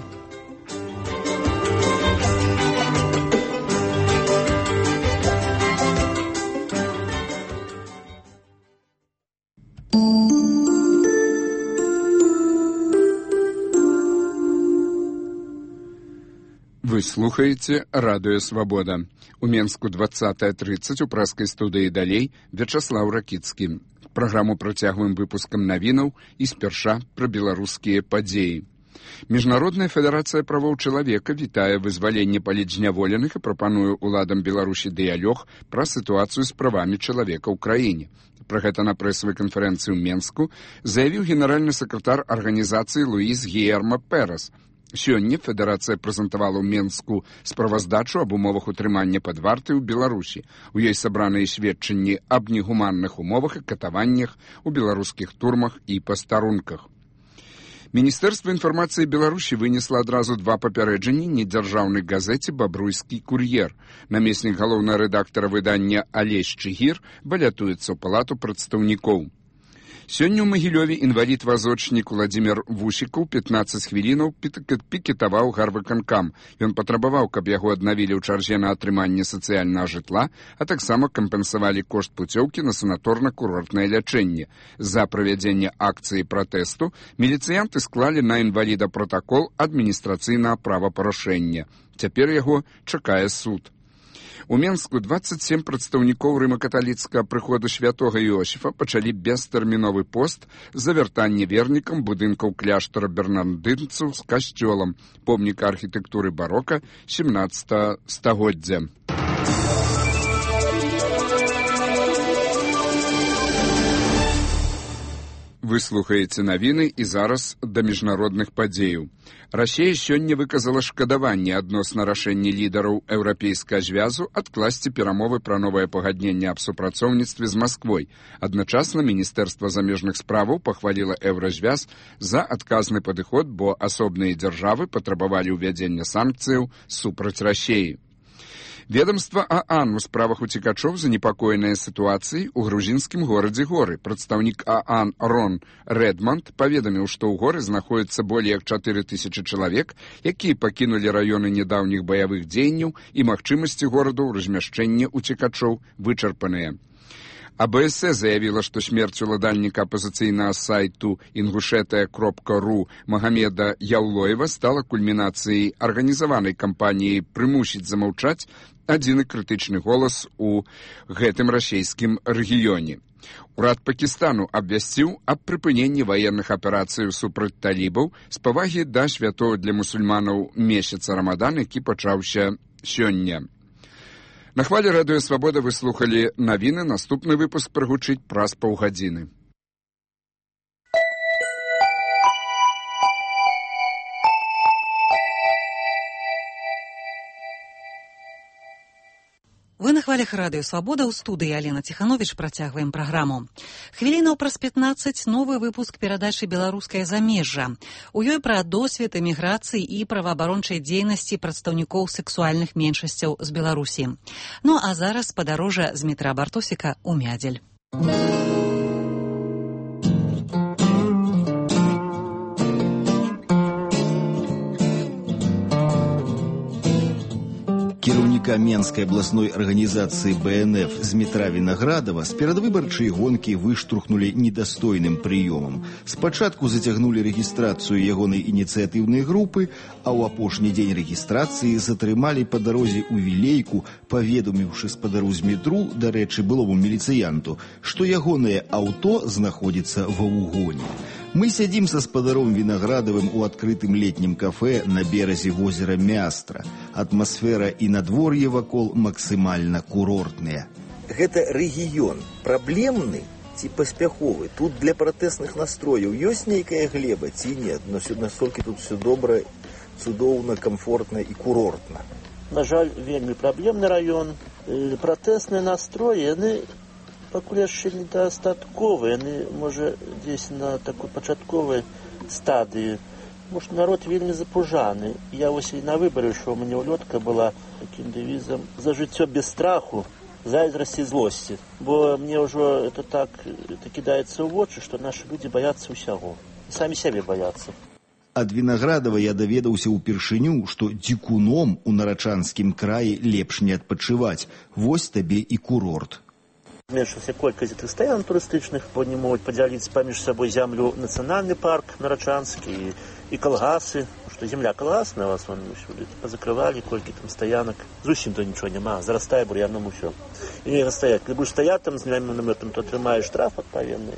S2: Вы слухаеце Радыё Свабода. У Менску 20:30 у праскай студыі далей Вячаслаў Ракіцкі. Праграму працягваем выпускам навінаў і спярша пра беларускія падзеі. Міжнародная федэрацыя правоў чалавека вітае вызваленне палітзняволеных і прапануе ўладам Беларусі дыялог пра сітуацыю з правамі чалавека ў краіне. Пра гэта на прэсавай канферэнцыі ў Менску заявіў генеральны сакратар арганізацыі Луіс Гіерма Перес. Сёння федэрацыя прэзентавала ў Менску справаздачу аб умовах утрымання пад вартай у Беларусі. У ёй сабраныя сведчанні аб негуманных умовах і катаваннях у беларускіх турмах і пастарунках. Міністэрства інфармацыі Беларусі вынесла адразу 2 папярэджанні недзяржаўнай газеце «Бабруйскі кур'ер». Намеснік галоўнага рэдактара выдання Алесь Чыгір балятуецца ў палату прадстаўнікоў. Сёння ў Магілёве інвалід-вазочнік Владзімір Вусікаў 15 хвілінаў пікетаваў гарвыканкам. Ён патрабаваў, каб яго аднавілі ў чарзе на атрыманне сацыяльнага жытла, а таксама кампенсавалі кошт пуцёўкі на санаторна-курортнае лячэнне. За правядзенне акцыі пратэсту міліцыянты склалі на інваліда пратакол адміністрацыйнага правапарушэння. Цяпер яго чакае суд. У Менску 27 прадстаўнікоў рыма-каталіцкага прыходу святога Іосіфа пачалі бестэрміновы пост за вяртанне вернікам будынкаў кляштара бернардынцаў з касцёлам, помніка архітэктуры барока 17 стагоддзя. Вы слухаеце навіны і зараз да міжнародных падзеяў. Расія сёння выказала шкадаванне адносна рашэння лідараў еўрапейскага звязу адкласці перамовы пра новае пагадненне аб супрацоўніцтве з Масквой. Адначасна Міністэрства замежных справаў пахваліла еўразвяз за адказны падыход, бо асобныя дзяржавы патрабавалі ўвядзення санкцыяў супраць Расіі. Ведомство ААН у справах уцекачоў занепакоенае сітуацыяй у грузінскім горадзе Горы. Прадстаўнік ААН Рон Рэдманд паведаміў, што ў горы знаходзіцца болей як 4000 чалавек, якія пакінулі раёны нядаўніх баявых дзеянняў, і магчымасці гораду ў размяшчэнні уцекачоў вычарпаныя. АБС заявіла, што смерць уладальніка апазіцыйнага сайту ingushetia.ru Магамеда Яўлоева стала кульмінацыяй арганізаванай кампаніі прымусіць замаўчаць адзіны крытычны голас у гэтым расійскім рэгіёне. Урад Пакістану абвясціў аб прыпыненні ваенных аперацыяў супраць талібаў з павагі да святого для мусульманаў месяца Рамадан, які пачаўся сёння. На хвалі Радыё Свабода вы слухалі навіны, наступны выпуск прагучыць праз паўгадзіны.
S3: Вы на хвалях Радыё Свабода, ў студыі Алена Ціхановіч, працягваем праграму. Хвілінаў праз 15 новы выпуск перадачы «Беларускае замежжа». У ёй пра досвед эміграцыі і праваабарончай дзейнасці прадстаўнікоў сэксуальных меншасцяў з Беларусі. Ну а зараз падарожжа з метра Бартосіка ў Мядзель.
S14: Кіраўніка Менскай абласной арганізацыі БНФ Змітра Вінаградава з перадвыбарчай гонкі выштурхнулі недастойным прыёмам. Спачатку зацягнулі рэгістрацыю ягонай ініцыятыўнай групы, а ў апошні дзень рэгістрацыі затрымалі па дарозе ў Вілейку, паведаміўшы спадару Змітру, дарэчы, былому міліцыянту, што ягонае аўто знаходзіцца ва ўгоне. Мы сядзім са спадаром Вінаградавым у адкрытым летнім кафэ на беразе возера Мястра. Атмасфера і надвор'е вакол максімальна курортныя.
S5: Гэта рэгіён праблемны ці паспяховы? Тут для пратэсных настрояў ёсць нейкая глеба ці нет? Но настолькі тут все добра, цудоўна, комфортна і курортна.
S6: На жаль, вельмі праблемны раён. Пратэсныя настроі, яны пакуль яшчэ недастатковыя, яны, можа, дзесь на такой пачатковай стадыі. Может, народ вельмі запужаны. Я вось і на выбары, што у мяне ўлётка была такім дэвізам «За жыццё без страху, зайздрасці і злосці». Бо мне ўжо это так кідаецца ў вочы, што нашы людзі баяцца ўсяго. Самі сябе баяцца.
S14: Ад Вінаградава я даведаўся ўпершыню, што дзікуном у Нарачанскім краі лепш не адпачываць. Вось табе і курорт.
S6: Зменшылася колькасць гэтых стаян турыстычных, бо не могуць падзяліць паміж сабой зямлю нацыянальны парк Нарачанскі і калгасы, што земля калгасная, вас вон усюды пазакрывалі, колькі там стаянак. Зусім то нічого няма, зарастае бур'яном усё. І нельга стаяць. Калі будеш стаяць там з зеленым намётам, то атрымаеш штраф адпаведны.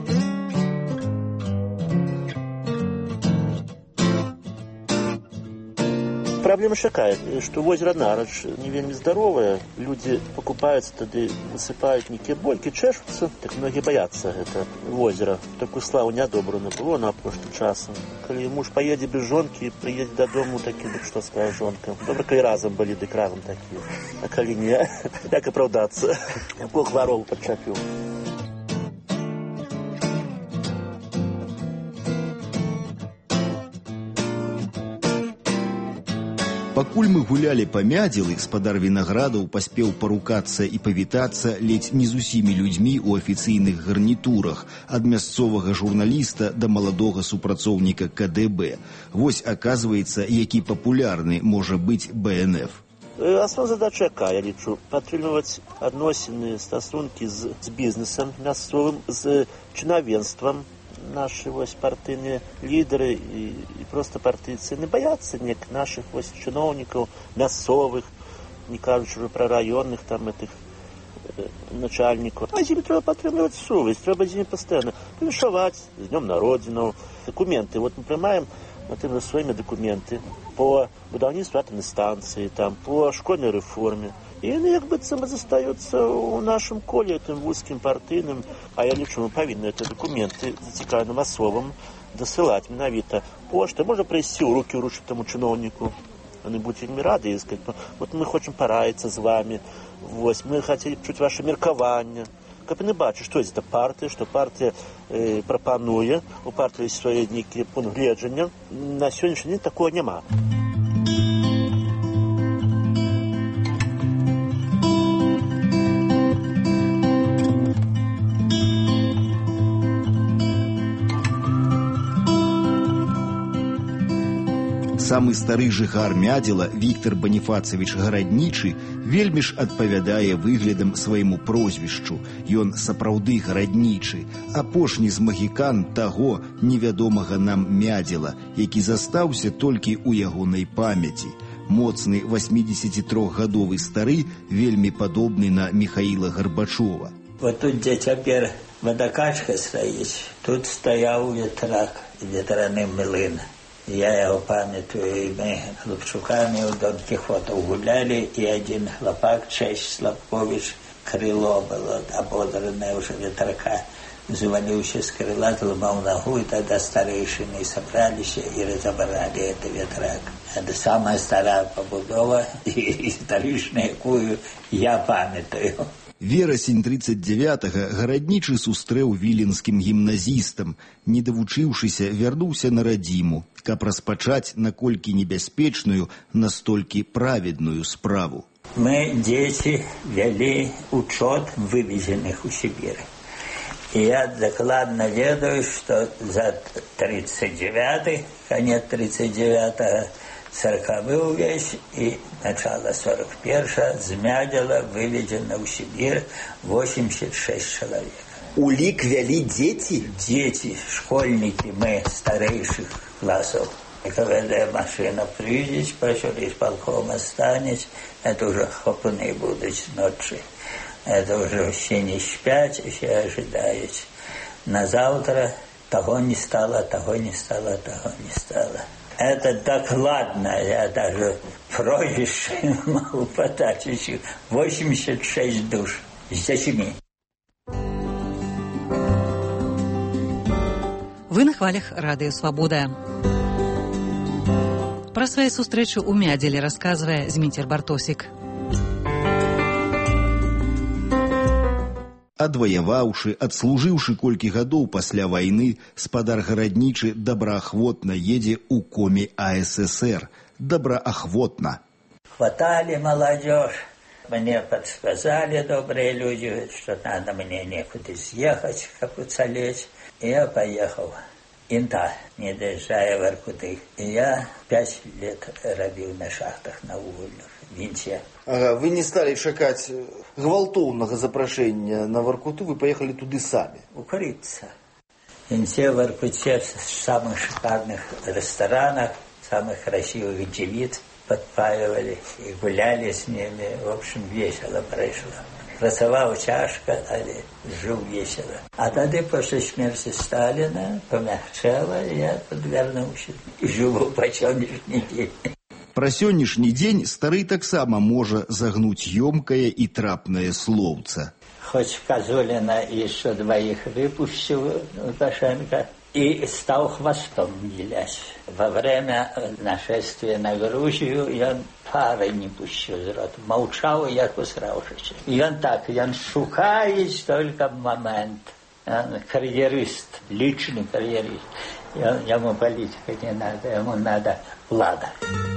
S6: Проблема такая, что озеро Нарач не вельмі здоровое. Люди покупаются, тады высыпают некие больки, чешутся. Так многие боятся это озеро. Такую славу недобрую было на прошлым часом. Коли муж поедет без жонки, приедет до дому, таким, так что скажет жонка. Добро, коли разом были, дык разом такие. А коли не, як оправдаться. Какого хворобу подчапил.
S14: Пакуль мы гулялі па Мядзелы, спадар Вінаградаў паспеў парукацца і павітацца ледзь не з усімі людзьмі ў афіцыйных гарнітурах, ад мясцовага журналіста да маладога супрацоўніка КДБ. Вось, аказваецца, які папулярны можа быць БНФ.
S6: Основная задача якая, я лічу, падтрымліваць адносіны, стасункі з бізнесам мясцовым, з чынавенствам. Наши вось партыйныя лідары і проста партыйцы не баяцца нек наших вось чыноўнікаў мясцовых, не кажучы ўжо пра раённых там этих начальнікаў. А з імі трэба падтрымліваць сувязь, трэба з імі пастаянна віншаваць з днём народзінаў. Дакументы, вот мы прымаем на сваімі дакументы по будаўніцтву атамнай станцыі, там по школьнай рэформе. І яны як быццам застаюцца ў нашым коле, тым вузкім партыйным, а я лічу, мы павінны эти дакументы зацікаўленым асобам дасылаць менавіта поштай. Можна прыйсці ў рукі ўручыць таму чыноўніку. Яны будуць вельмі рады і сказаць, вот мы хочам параіцца з вами, вось, мы хацелі чуць ваше меркаванне. Каб яны бачаць, што гэта партыя, што партыя прапануе, у партыі ёсць свае нейкія пункт гледжання. На сённяшні дзень такого няма.
S14: Самы стары жыхар Мядзела, Віктор Баніфацавіч Гараднічы, вельмі ж адпавядае выглядам свайму прозвішчу. Ён сапраўды гараднічы, апошні з магікан таго невядомага нам Мядзела, які застаўся толькі ў ягонай памяці. Моцны 83-гадовы стары, вельмі падобны на Михаіла Гарбачова.
S7: Вот тут, дзе цяпер вадакачка стаіць, тут стаяў ветраны млын. Я его памятаю, мы хлопчуками у Дон Кихота гуляли, и один хлопак, Честь Слабкович, крыло было ободранное уже ветрака, завалился с крыла, ломал ногу, и тогда старейшины собрались и разобрали это ветрак. Это самая старая побудова, и старейшина, якую я памятаю.
S14: Верасень 39-га Гараднічы сустрэў віленскім гімназістам. Не давучыўшыся, вярнуўся на радзіму, каб распачаць наколькі небяспечную, настолькі праведную справу.
S7: Мы, дети, вели учет вывезенных у Сибирь. И я докладно ведаю, что за 39-й, конец 39-го, 40-й весь и начало 41-го з Мядзела выведено в Сибирь 86 человек.
S5: Улик вели дети?
S7: Дети, школьники, мы старейших классов. КВД машина приедет, пошли исполкома станет, это уже хопаны будут ночи. Это уже все не спят, все ожидают. На завтра Того не стало, того не стало, того не стало. Это докладно, я даже прозвище могу подать. 86 душ с детьми.
S3: Вы на хвалях Радыё Свабода. Пра свае сустрэчы ў Мядзелі расказвае Зміцер Бартосік.
S14: Адваяваўшы, адслужыўшы колькі гадоў пасля вайны, спадар гараднічы добраахвотна едзе ў коме АССР. Добраахвотна.
S7: Хватали молодежь. Мне подсказали добрые люди, что надо мне некуда съехать, как уцелеть. И я поехал. Инта, не доезжая в Иркутск. И я 5 лет робил на шахтах на угольных. Винте.
S5: Ага, вы не стали чакаць гвалтоўнага запрашэння на Воркуту, вы поехали туды сами.
S7: Укрыться. Винте в Иркутске в самых шикарных ресторанах, самых красивых девиц подпаивали и гуляли с ними. В общем, весело прошло. Працаваў цяжка, але жыў весела. А тады пасля смерці Сталіна памягчэла, я подвярнуўся і жыву па сённяшні дзень.
S14: Пра сённяшні дзень стары таксама можа загнуць ёмкае і трапнае слоўца.
S7: Хоць Казуліна і еще 2 выпусціў Лукашенко и стал хвостом вилять. Во время нашествия на Грузию он пары не пущил из рота. Молчал, як усравшись. И он так, он шукает только момент. Он карьерист, личный карьерист. Ему политика не надо, ему надо влада.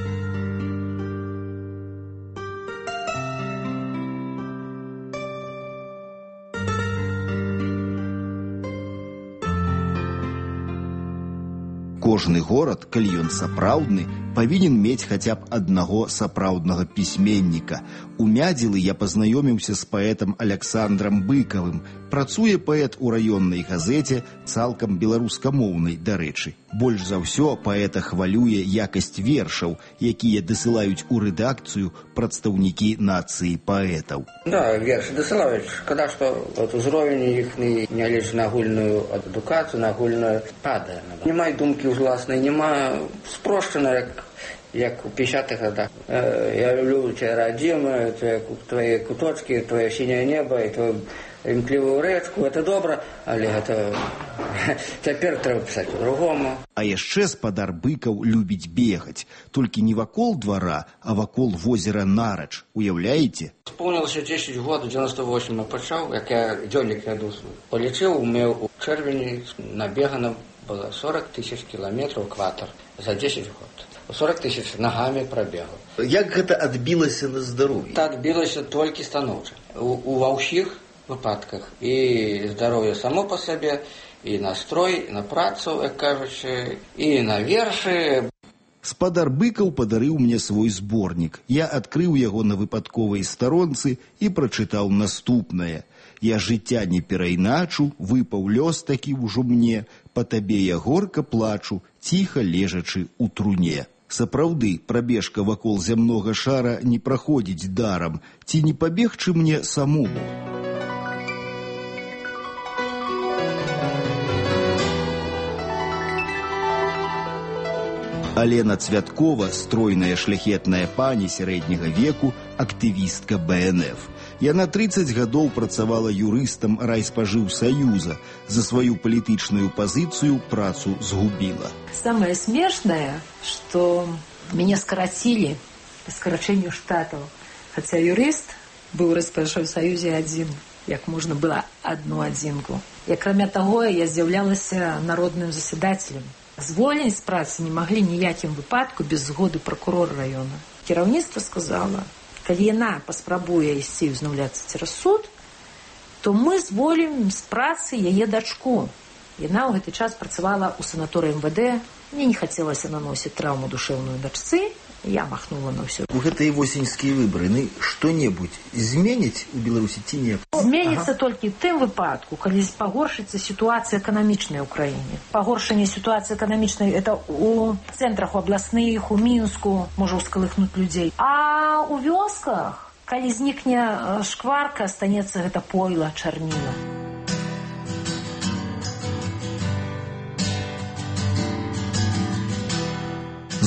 S14: Кожны горад, калі ён сапраўдны, павінен мець хаця б аднаго сапраўднага пісьменніка. У Мядзелы я пазнаёміўся з паэтам Аляксандрам Быкавым. Працуе паэт у раённай газеце, цалкам беларускамоўнай, дарэчы. Больш за ўсё паэта хвалюе якасць вершаў, якія дасылаюць у рэдакцыю прадстаўнікі нацыі паэтаў.
S8: Да, вершы дасылаюць. Шкада, што узровень іхні, нягледзячы на агульную адукацыю, на агульную падае. Няма думкі ўжласнай, няма спрошчана, як у 50-х годах. Я люблю тебя, родимую, твои куточки, твое синее небо и твою імклівую рэчку. Это добра, але гэта цяпер трэба пісаць по-другому.
S14: А яшчэ спадар Быкаў любіць бегаць. Толькі не вакол двара, а вакол возера Нарач. Уяўляеце?
S8: Спомнілася 10 год, 98 я пачаў, як я дзённік яду. Полічыў, у мяне у чэрвені набегана было 40 000 кілометраў экватар за 10 год. 40 000 ногами пробегал.
S5: Як гэта адбілася на здароўі?
S8: Это адбілася толькі станоўча. Ва ўсіх выпадках і здароўе само по сабе, і настрой, на працу, як кажучы, і на вершы.
S14: Спадар Быкаў падарыў мне свой зборнік. Я адкрыў яго на выпадковай старонцы і прачытаў наступнае. Я жыцця не перайначу, выпаў лёс такі ўжо мне, па табе я горка плачу, ціха лежачы ў труне. Сапраўды, прабежка вакол зямнога шара не праходзіць дарам, ці не пабегчы мне самому. Алена Цвяткова, стройная шляхетная пані сярэдняга веку, актывістка БНФ. Яна 30 гадоў працавала юрыстам райспажыўсаюза. За сваю палітычную пазіцыю працу згубіла.
S9: Самое смешное, что меня скоротили по скорочению штатов. Хотя юрист был в Райспажыўсаюзе один, як можно было одну адзінку. И кроме того, я з'являлась народным заседателем. Звольніць з працы не маглі ніякім выпадку без згоды прокурора района. Кіраўніцтва сказала, калі яна паспрабуе ісці ўзнаўляцца цераз суд, то мы зволім з працы яе дачку. Яна ў гэты час працавала ў санаторыі МВД. Мне не хацелася наносіць траўму душэўную дачцы. Я махнула на ўсё.
S5: У гэтыя восеньскія выбары што-небудзь зменяць у Беларусі ці не?
S9: Зменіцца толькі ў тым выпадку, калі пагоршыцца сітуацыя эканамічная ў краіне. Пагоршэнне сітуацыі эканамічнай это у цэнтрах абласных, у Мінску можа ўскалыхнуць людзей. А у вёсках, калі знікне шкварка, астанецца гэта пойла, чарніла.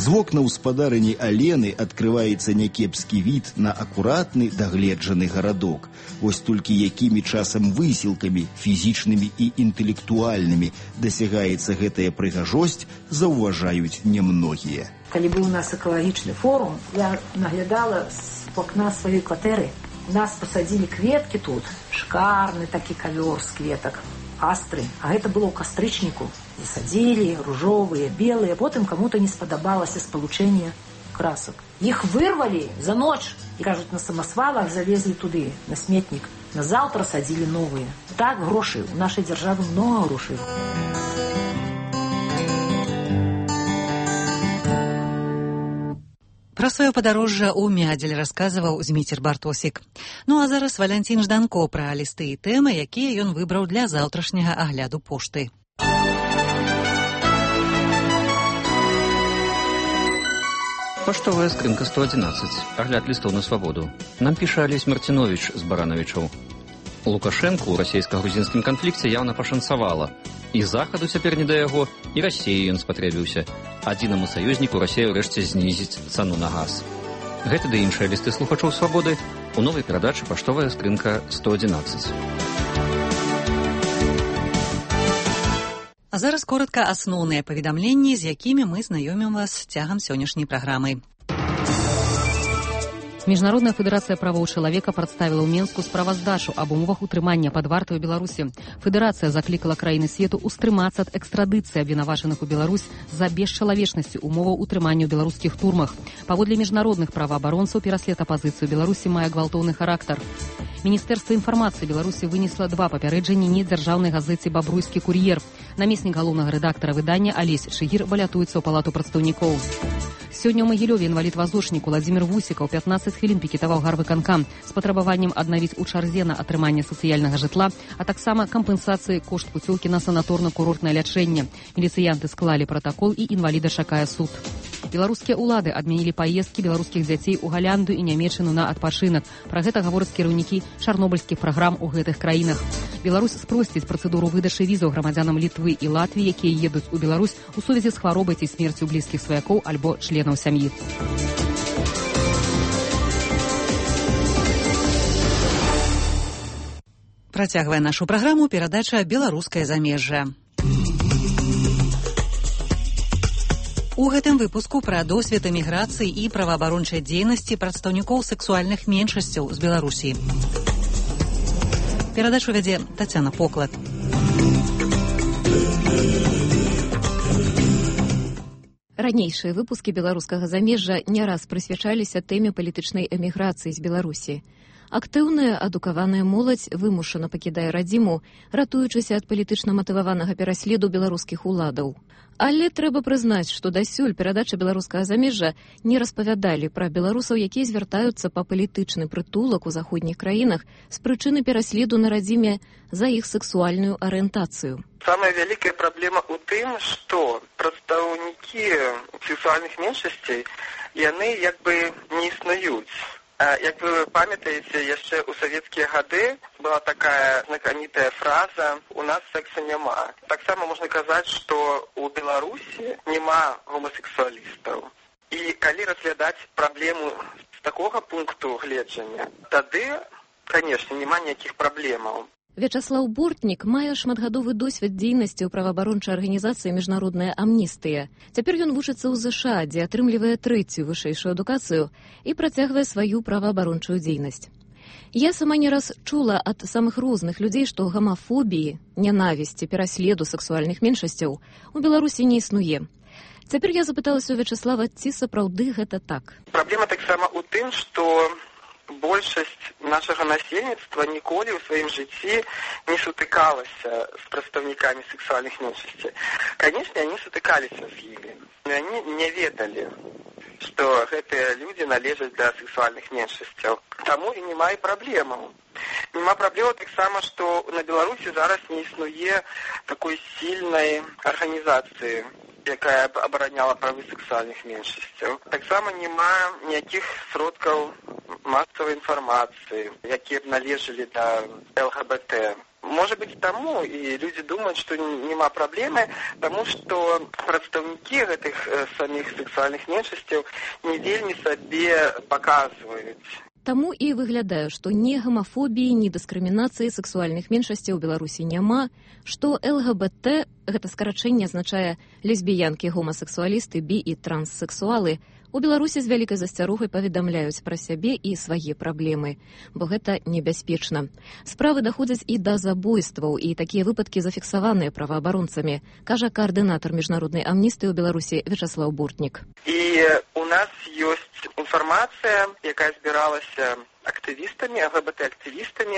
S14: З вокнаў спадарыні Алены адкрываецца някепскі від на акуратны дагледжаны гарадок. Вось толькі якімі часам высілкамі, фізічнымі і інтэлектуальнымі дасягаецца гэтая прыгажосць, заўважаюць немногія.
S9: Калі быў у нас экалагічны форум, я наглядала з окна сваёй кватэры. Нас пасадзілі кветкі тут, шикарны такі кавёр з кветак, астры, а гэта было ў кастрычніку. Засадзілі, ружовыя, белыя, потым каму-то не спадабалася спалучэнне красак. Іх вырвалі за ноч і, кажуць, на самасвалах завезлі туды, на сметнік. На заўтра садзілі новыя. Так, грошы, у нашай дзяржавы много грошай.
S3: Пра сваё падарожжа ў Мядзель расказваў Зміцер Бартосік. Ну а зараз Валянцін Жданко пра лісты і тэмы, якія ён выбраў для заўтрашняга агляду пошты.
S10: Паштовая скрынка 111. Агляд лістоў на свабоду. Нам піша Алесь Марціновіч з Баранавічаў. Лукашэнку ў расійска-грузінскім канфлікце яўна пашанцавала. І захаду цяпер не да яго, і Расіі ён спатрэбіўся. Адзінаму саюзніку Расія ўрэшце знізіць цану на газ. Гэты ды іншыя лісты слухачоў свабоды у новай перадачы «Паштовая скрынка 111».
S3: А зараз коротка асноўныя паведамленні, з якімі мы знаёмім вас цягам сённяшняй праграмы.
S1: Міжнародная федэрацыя правоў чалавека прадставіла ў Менску справаздачу аб умовах утрымання пад вартай у Беларусі. Федэрацыя заклікала краіны свету устрымацца ад экстрадыцыі абвінавачаных у Беларусь за бесчалавечнасці умоваў утрымання ў беларускіх турмах. Паводле міжнародных праваабаронцаў, пераслед апазіцыі ў Беларусі мае гвалтоўны характар. Міністэрства інфармацыі Беларусі вынесла 2 папярэджанні недзяржаўнай газеце «Бабруйскі кур'ер». Намеснік галоўнага рэдактара выдання Алесь Шыгір балятуецца ў палату прадстаўнікоў. Сёння ў Магілёве інвалід-вазочнік Уладзімір Вусікаў 15 хвілін пікетаваў гарвыканкам з патрабаваннем аднавіць у чарзе на атрыманне сацыяльнага жытла, а таксама кампенсацыі кошт пуцёўкі на санаторна-курортнае лячэнне. Міліцыянты склалі пратакол і інваліда чакае суд. Беларускія ўлады адмянілі паездкі беларускіх дзяцей у Галландыю і Нямецчыну на адпачынак. Пра гэта гавораць кіраўнікі чарнобыльскіх праграм у гэтых краінах. Беларусь спросціць працэдуру выдачы візаў грамадзянам Літвы і Латвіі, якія едуць у Беларусь у сувязі з хваробай ці смерцю блізкіх сваякоў альбо членаў сям'і.
S3: Працягвае нашу праграму перадача «Беларускае замежжа». У гэтым выпуску пра досвед эміграцыі і праваабарончай дзейнасці прадстаўнікоў сэксуальных меншасцяў з Беларусі. Перадачу вядзе Тацяна Поклад.
S20: Ранейшыя выпускі беларускага замежжа не раз прысвячаліся тэме палітычнай эміграцыі з Беларусі. Актыўная адукаваная моладзь вымушана пакідае радзіму, ратуючыся ад палітычна матываванага пераследу беларускіх уладаў. Але трэба прызнаць, што дасюль перадача беларускага замежжа не распавядалі пра беларусаў, якія звяртаюцца па палітычны прытулак у заходніх краінах з прычыны пераследу на радзіме за іх сэксуальную арыентацыю.
S11: Самая вялікая праблема ў тым, што прадстаўнікі сексуальных меншасцей, яны як бы не існуюць. Як вы памятаеце, яшчэ ў савецкія гады была такая знакамітая фраза «У нас секса няма». Таксама можна казаць, што ў Беларусі няма гомасексуалістаў. І калі разглядаць праблему з такога пункту гледжання, тады, канешне, няма ніякіх праблемаў.
S20: Вячаслаў Бортнік мае шматгадовы досвед дзейнасці ў праваабарончай арганізацыі «Міжнародная амністыя». Цяпер ён вучыцца ў ЗША, дзе атрымлівае 3-ю вышэйшую адукацыю і працягвае сваю праваабарончую дзейнасць. Я сама не раз чула ад самых розных людзей, што гамафобіі, нянавісці, пераследу сэксуальных меншасцяў у Беларусі не існуе. Цяпер я запыталася ў Вячаслава, ці сапраўды гэта так.
S11: Праблема таксама ў тым, што большасць нашага насельніцтва ніколі ў сваім жыцці не сутыкалася з прадстаўнікамі сексуальных меншасцей. Канешне, они сутыкаліся з імі. Яны не ведалі, што гэтыя людзі належаць да сексуальных меншасцяў. Таму і няма і праблемаў. Няма праблемаў таксама, што на Беларусі зараз не існуе такой сильнай арганізацыі, якая б абараняла правы сексуальных меншасцяў. Таксама няма ніякіх сродкаў масавай інфармацыі, якія б належалі да ЛГБТ. Может быть, тому и люди думают, что нема проблемы, потому что представники этих самих сексуальных меньшинств не вельми себе показывают.
S20: Таму і выглядае, што ні гамафобіі, ні дыскрымінацыі сексуальных меншасцяў у Беларусі няма, што ЛГБТ, гэта скарачэнне азначае лесбіянкі, гомасексуалісты, бі і транссексуалы, у Беларусі з вялікай засцярогай паведамляюць пра сябе і свае праблемы, бо гэта небяспечна. Справы даходзяць і да забойстваў, і такія выпадкі зафіксаваныя праваабаронцамі, кажа координатор міжнароднай амністыі ў Беларусі Вячеслав Буртнік.
S11: І у нас ёсць інфармацыя, якая збіралася актывістамі, ЛГБТ-актывістамі,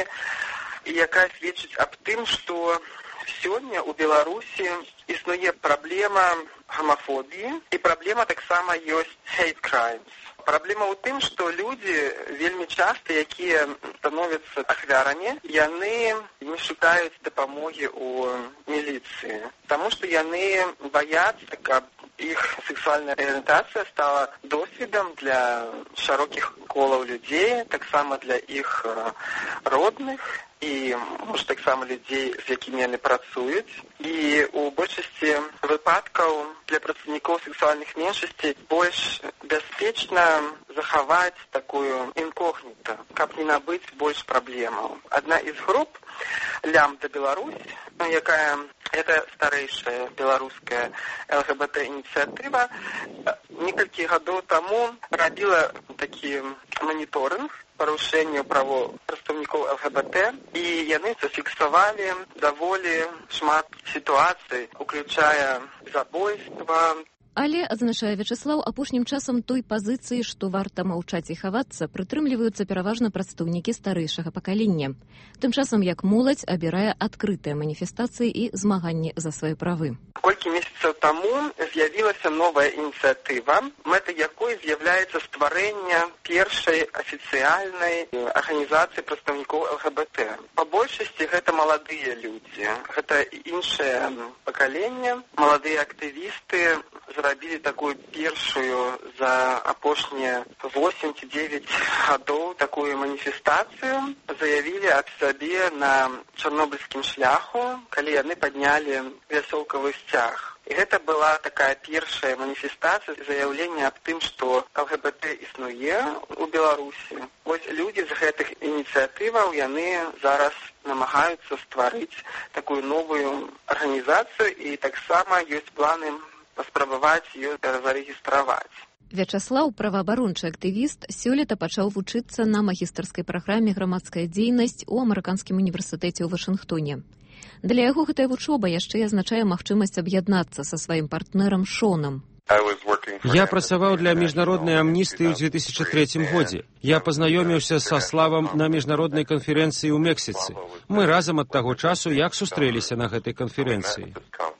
S11: і якая сведчыць аб тым, што сёння у Беларусі існуе праблема гомофобии, и проблема таксама ёсць hate crimes. Праблема ў тым, што людзі вельмі часта, якія становяцца ахвярамі, яны не шукаюць дапамогі ў міліцыі, таму што яны баяцца, каб іх сексуальная арыентацыя стала досведам для шырокіх колаў людзей, таксама для іх родных, і, можа, таксама людзей, з якімі яны працуюць. І у большасці выпадкаў для працаўнікоў сексуальных меншасцей больш бяспечна захаваць такую інкогніта, каб не набыць больш праблемаў. Адна з груп «Лямбда Беларусь», якая это старэйшая беларуская ЛГБТ-ініцыятыва, некалькі гадоў таму рабіла такі маніторынг парушэнняў правоў прадстаўнікоў ЛГБТ, і яны зафіксавалі даволі шмат сітуацый, уключая забойства.
S20: Але, адзначае Вячеслав, апошнім часам той пазіцыі, што варта маўчаць і хавацца, прытрымліваюцца пераважна прадстаўнікі старэйшага пакалення. Тым часам, як моладзь абірае адкрытыя маніфестацыі і змаганні за свае правы.
S11: Колькі месяцаў таму з'явілася новая ініцыятыва, мэтай якой з'яўляецца стварэнне першай афіцыяльнай арганізацыі прадстаўнікоў ЛГБТ. Па большасці гэта маладыя людзі, гэта іншае пакаленне, маладыя актывісты зрабілі такую першую за апошнія 8-9 гадоў такую маніфестацыю, заявілі аб сабе на чарнобыльскім шляху, калі яны паднялі вясёлкавы сцяг. І гэта была такая першая маніфестацыя, заяўленне аб тым, што ЛГБТ існуе ў Беларусі. Вось людзі з гэтых ініцыятываў, яны зараз намагаюцца стварыць такую новую арганізацыю, і таксама ёсць планы паспрабаваць ее зарэгістраваць.
S20: Вячеслав, праваабарончы актывіст, сёлета пачаў вучыцца на магістарскай праграме «Грамадская дзейнасць» у Амерыканскім універсітэце ў Вашынгтоне. Для яго гэтая вучоба яшчэ азначае магчымасць аб'яднацца са сваім партнерам Шонам.
S12: Я працаваў для міжнароднай амністыі ў 2003 годзе. Я пазнаёміўся са Славам на міжнароднай канферэнцыі ў Мексіцы. Мы разам ад таго часу як сустрэліся на гэтай канферэнцыі.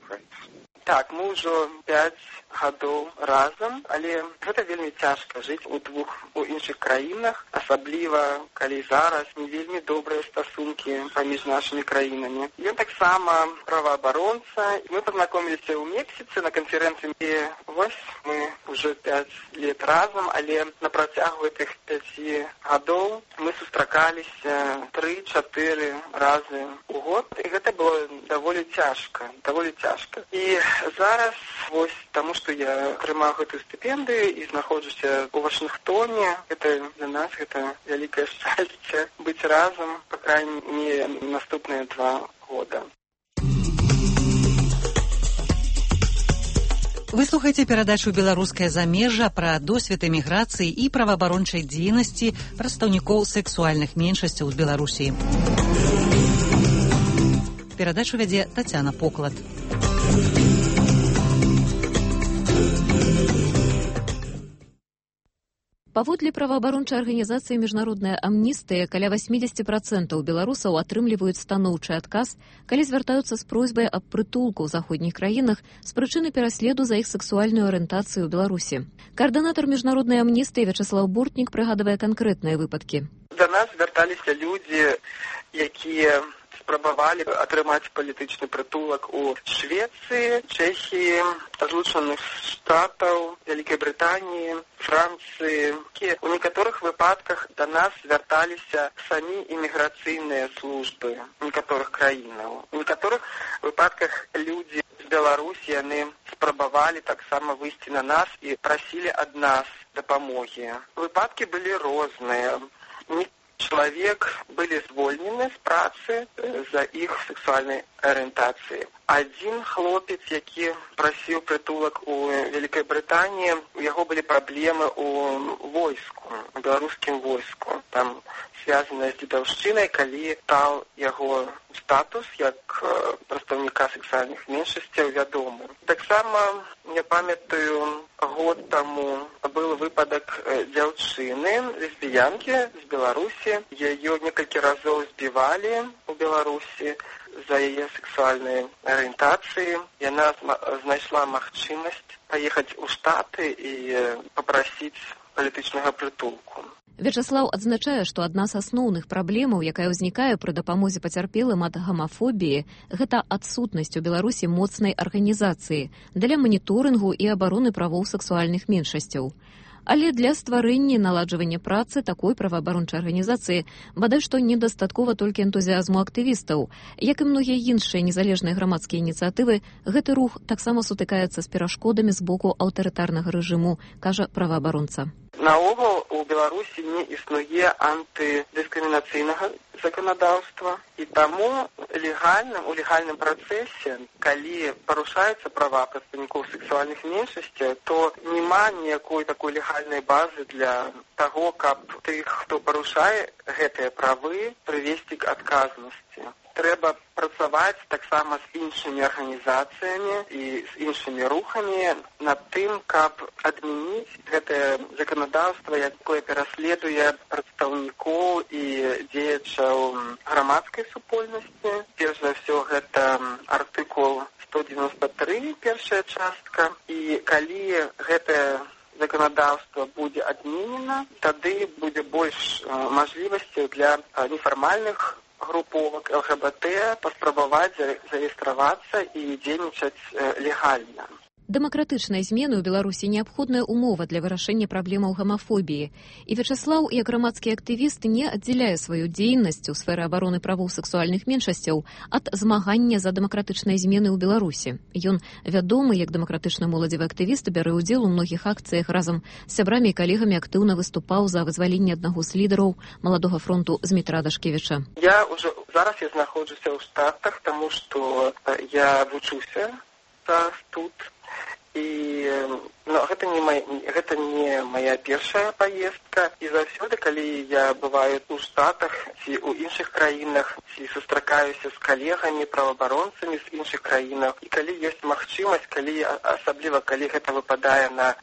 S11: Так, мы ўжо 5 гадоў разам, але гэта вельмі цяжка жыць у іншых краінах, асабліва калі зараз не вельмі добрыя стасункі паміж нашымі краінамі. Ён таксама праваабаронца. Мы пазнакоміліся ў Мексіцы на канферэнцыі, і вось мы ўжо 5 лет разам, але на працягу гэтых 5 гадоў мы сустракаліся 3-4 разы ў год, і гэта было даволі цяжка. І зараз, вось таму, што я атрымаў гэтую стыпендыю і знаходжуся ў Вашынгтоне, гэта для нас гэта вялікае шчасце быць разам, па крайней мере, наступныя 2 года.
S3: Вы слухаеце перадачу «Беларускае замежжа» пра досвед эміграцыі і праваабарончай дзейнасці прадстаўнікоў сексуальных меншасцяў з Беларусі. Перадачу вядзе Тацяна Поклад.
S20: Паводле праваабарончай арганізацыі «Міжнародная амністыя» каля 80% беларусаў атрымліваюць станоўчы адказ, калі звяртаюцца з просьбай аб прытулку ў заходніх краінах з прычыны пераследу за іх сексуальную арыентацыю ў Беларусі. Координатор міжнароднай амністыі Вячеслав Буртнік прыгадвае канкрэтныя выпадкі.
S11: Да нас звярталіся людзі, якія спрабавалі атрымаць палітычны прытулак у Швецыі, Чэхіі, Злучаных Штатаў, Вялікай Брытаніі, Францыі. У некаторых выпадках да нас звярталіся самі іміграцыйныя службы некаторых краінаў. У некаторых выпадках людзі з Беларусі, яны спрабавалі таксама выйсці на нас і прасілі ад нас дапамогі. Выпадкі былі розныя. Чалавек былі звольнены з працы за іх сексуальнай арыентацыі. Адзін хлопец, які прасіў прытулак у Вялікай Брытаніі, у яго былі праблемы ў войску, у беларускім войску. Там звязаныя з дзедаўшчынай, калі стаў яго статус як прадстаўніка сексуальных меншасцяў вядомым. Таксама, я памятаю, год таму быў выпадак дзяўчыны, лесбіянкі з Беларусі. Яе некалькі разоў збівалі у Беларусі за яе сексуальнай арыентацыі. Яна знайшла магчымасць паехаць у Штаты і папрасіць палітычнага прытулку.
S20: Вячаслаў адзначае, што адна з асноўных праблемаў, якая ўзнікае пры дапамозе пацярпелым ад гамафобіі, гэта адсутнасць у Беларусі моцнай арганізацыі для маніторынгу і абароны правоў сексуальных меншасцяў. Але для стварэння і наладжвання працы такой праваабарончай арганізацыі бадай што недастаткова толькі энтузіазму актывістаў. Як і многія іншыя незалежныя грамадскія ініцыятывы, гэты рух таксама сутыкаецца з перашкодамі з боку аўтарытарнага рэжыму, кажа праваабаронца.
S11: Наогул у Беларусі не існуе антыдыскрымінацыйнага заканадаўства, і таму у легальным працэсе, калі парушаюцца права прадстаўнікоў сексуальных меншасцяў, то няма ніякой такой легальнай базы для таго, каб тых, хто парушае гэтыя правы, прывесці к адказнасці. Трэба працаваць таксама з іншымі арганізацыямі і з іншымі рухамі над тым, каб адмяніць гэтае заканадаўства, якое пераследуе прадстаўнікоў і дзеячаў грамадскай супольнасці. Перш за ўсё, гэта артыкул 193, першая частка. І калі гэтае заканадаўства будзе адменена, тады будзе больш мажлівасцяў для нефармальных груповак ЛГБТ паспрабаваць зарэгістравацца і дзейнічаць легальна.
S20: Дэмакратычныя змены ў Беларусі неабходная умова для вырашэння праблемаў гамафобіі. І Вячаслаў, як грамадскі актывіст, не аддзяляе сваю дзейнасць у сферы абароны правоў сексуальных меншасцяў ад змагання за дэмакратычныя змены ў Беларусі. Ён вядомы як дэмакратычны моладзевы актывіст, бярэ ўдзел у многіх акцыях, разам з сябрамі і калегамі актыўна выступаў за вызваленне аднаго з лідараў маладога фронту Змітра Дашкевіча.
S11: Зараз я знаходжуся ў Штатах, таму што я вучуся тут. І гэта не моя першая паездка. І заўсёды, калі я бываю у Штатах ці ў іншых краінах, ці сустракаюся з калегамі, праваабаронцамі з іншых краінаў, і калі ёсць магчымасць, асабліва калі гэта выпадае на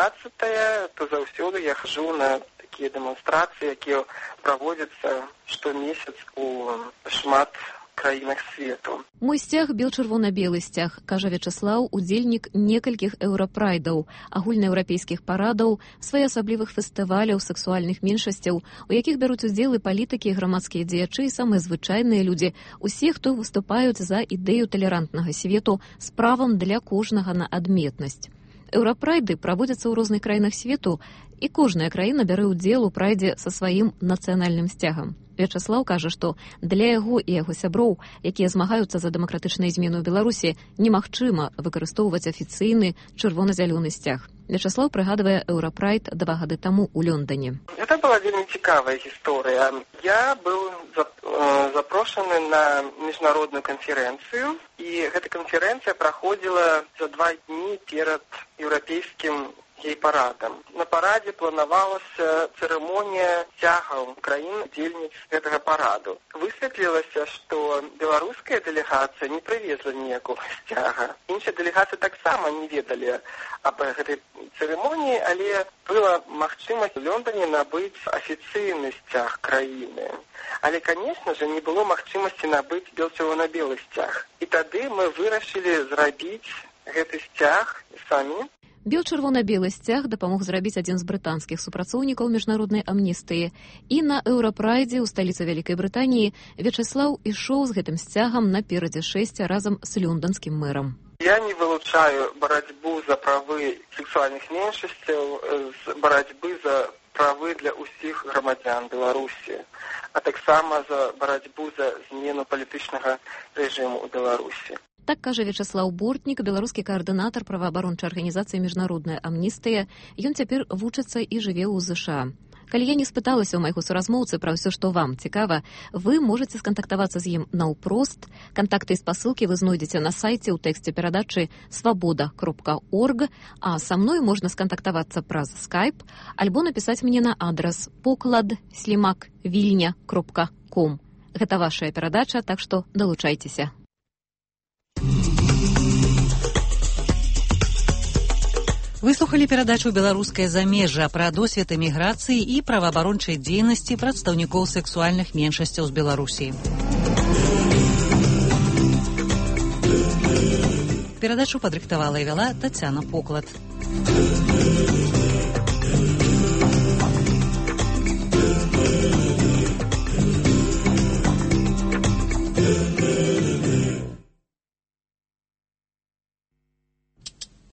S11: 16-е, то заўсёды я хожу на такія дэманстрацыі, якія праводзяцца штомесяц у шмат краінах свету.
S20: Мой сцяг бел-чырвона-белы сцяг, кажа Вячаслаў, удзельнік некалькіх еўрапрайдаў, агульнаеўрапейскіх парадаў, своеасаблівых фестываляў сексуальных меншасцяў, у якіх бяруць удзел і палітыкі, і грамадскія дзеячы, і самыя звычайныя людзі, усе, хто выступаюць за ідэю талерантнага свету з правам для кожнага на адметнасць. Еўрапрайды праводзяцца ў розных краінах свету, і кожная краіна бярэ ўдзел у прайдзе са сваім нацыянальным сцягам. Вячаслаў кажа, што для яго і яго сяброў, якія змагаюцца за дэмакратычныя змены ў Беларусі, немагчыма выкарыстоўваць афіцыйны чырвона-зялёны сцяг. Вячаслаў прыгадвае еўрапрайд 2 гады таму ў Лондоне.
S11: Гэта была вельмі цікавая гісторыя. Я быў запрошаны на міжнародную канферэнцыю, і гэта канферэнцыя праходзіла за 2 дні перад еўрапейскім гей-парадам. На парадзе планавалася цырымонія сцягаў краін удзельніц гэтага параду. Высветлілася, што беларуская дэлегацыя не прывезла ніякога сцяга. Іншыя дэлегацыі таксама не ведалі аб гэтай цырымоніі, але была магчымасць у Лондоне набыць афіцыйны сцяг краіны. Але, конечно же, не было магчымасці набыць бел-чырвона-белы сцяг. І тады мы вырашылі зрабіць гэты сцяг самі.
S20: Бел-чырвона-белы сцяг дапамог зрабіць адзін з брытанскіх супрацоўнікаў міжнароднай амністыі. І на Еўрапрайдзе ў сталіцы Вялікай Брытаніі Вячеслаў ішоў з гэтым сцягам наперадзе шэсця разам з лёнданскім мэрам.
S11: Я не вылучаю борьбу за правы сексуальных меншасцяў з борьбы за правы для ўсіх грамадзян Беларусі, а таксама за барацьбу за змену палітычнага рэжыму ў Беларусі.
S20: Так кажа Вячеслаў Бортнік, беларускі каардынатар праваабарончай арганізацыі «Міжнародная амністыя». Ён цяпер вучыцца і жыве ў ЗША. Калі я не спыталася ў майго суразмоўцы пра ўсё, што вам цікава, вы можаце скантактавацца з ім наўпрост. Кантакты і спасылкі вы знойдзеце на сайце ў тэксце перадачы свабода.орг, а са мной можна скантактавацца праз Skype альбо напісаць мне на адрас poklad@vilnya.com. Гэта вашая перадача, так што далучайцеся.
S3: Выслухалі перадачу «Беларускае замежжа» пра досвед эміграцыі і праваабарончай дзейнасці прадстаўнікоў сексуальных меншасцяў з Беларусі. Перадачу падрыхтавала і вяла Тацяна Поклад.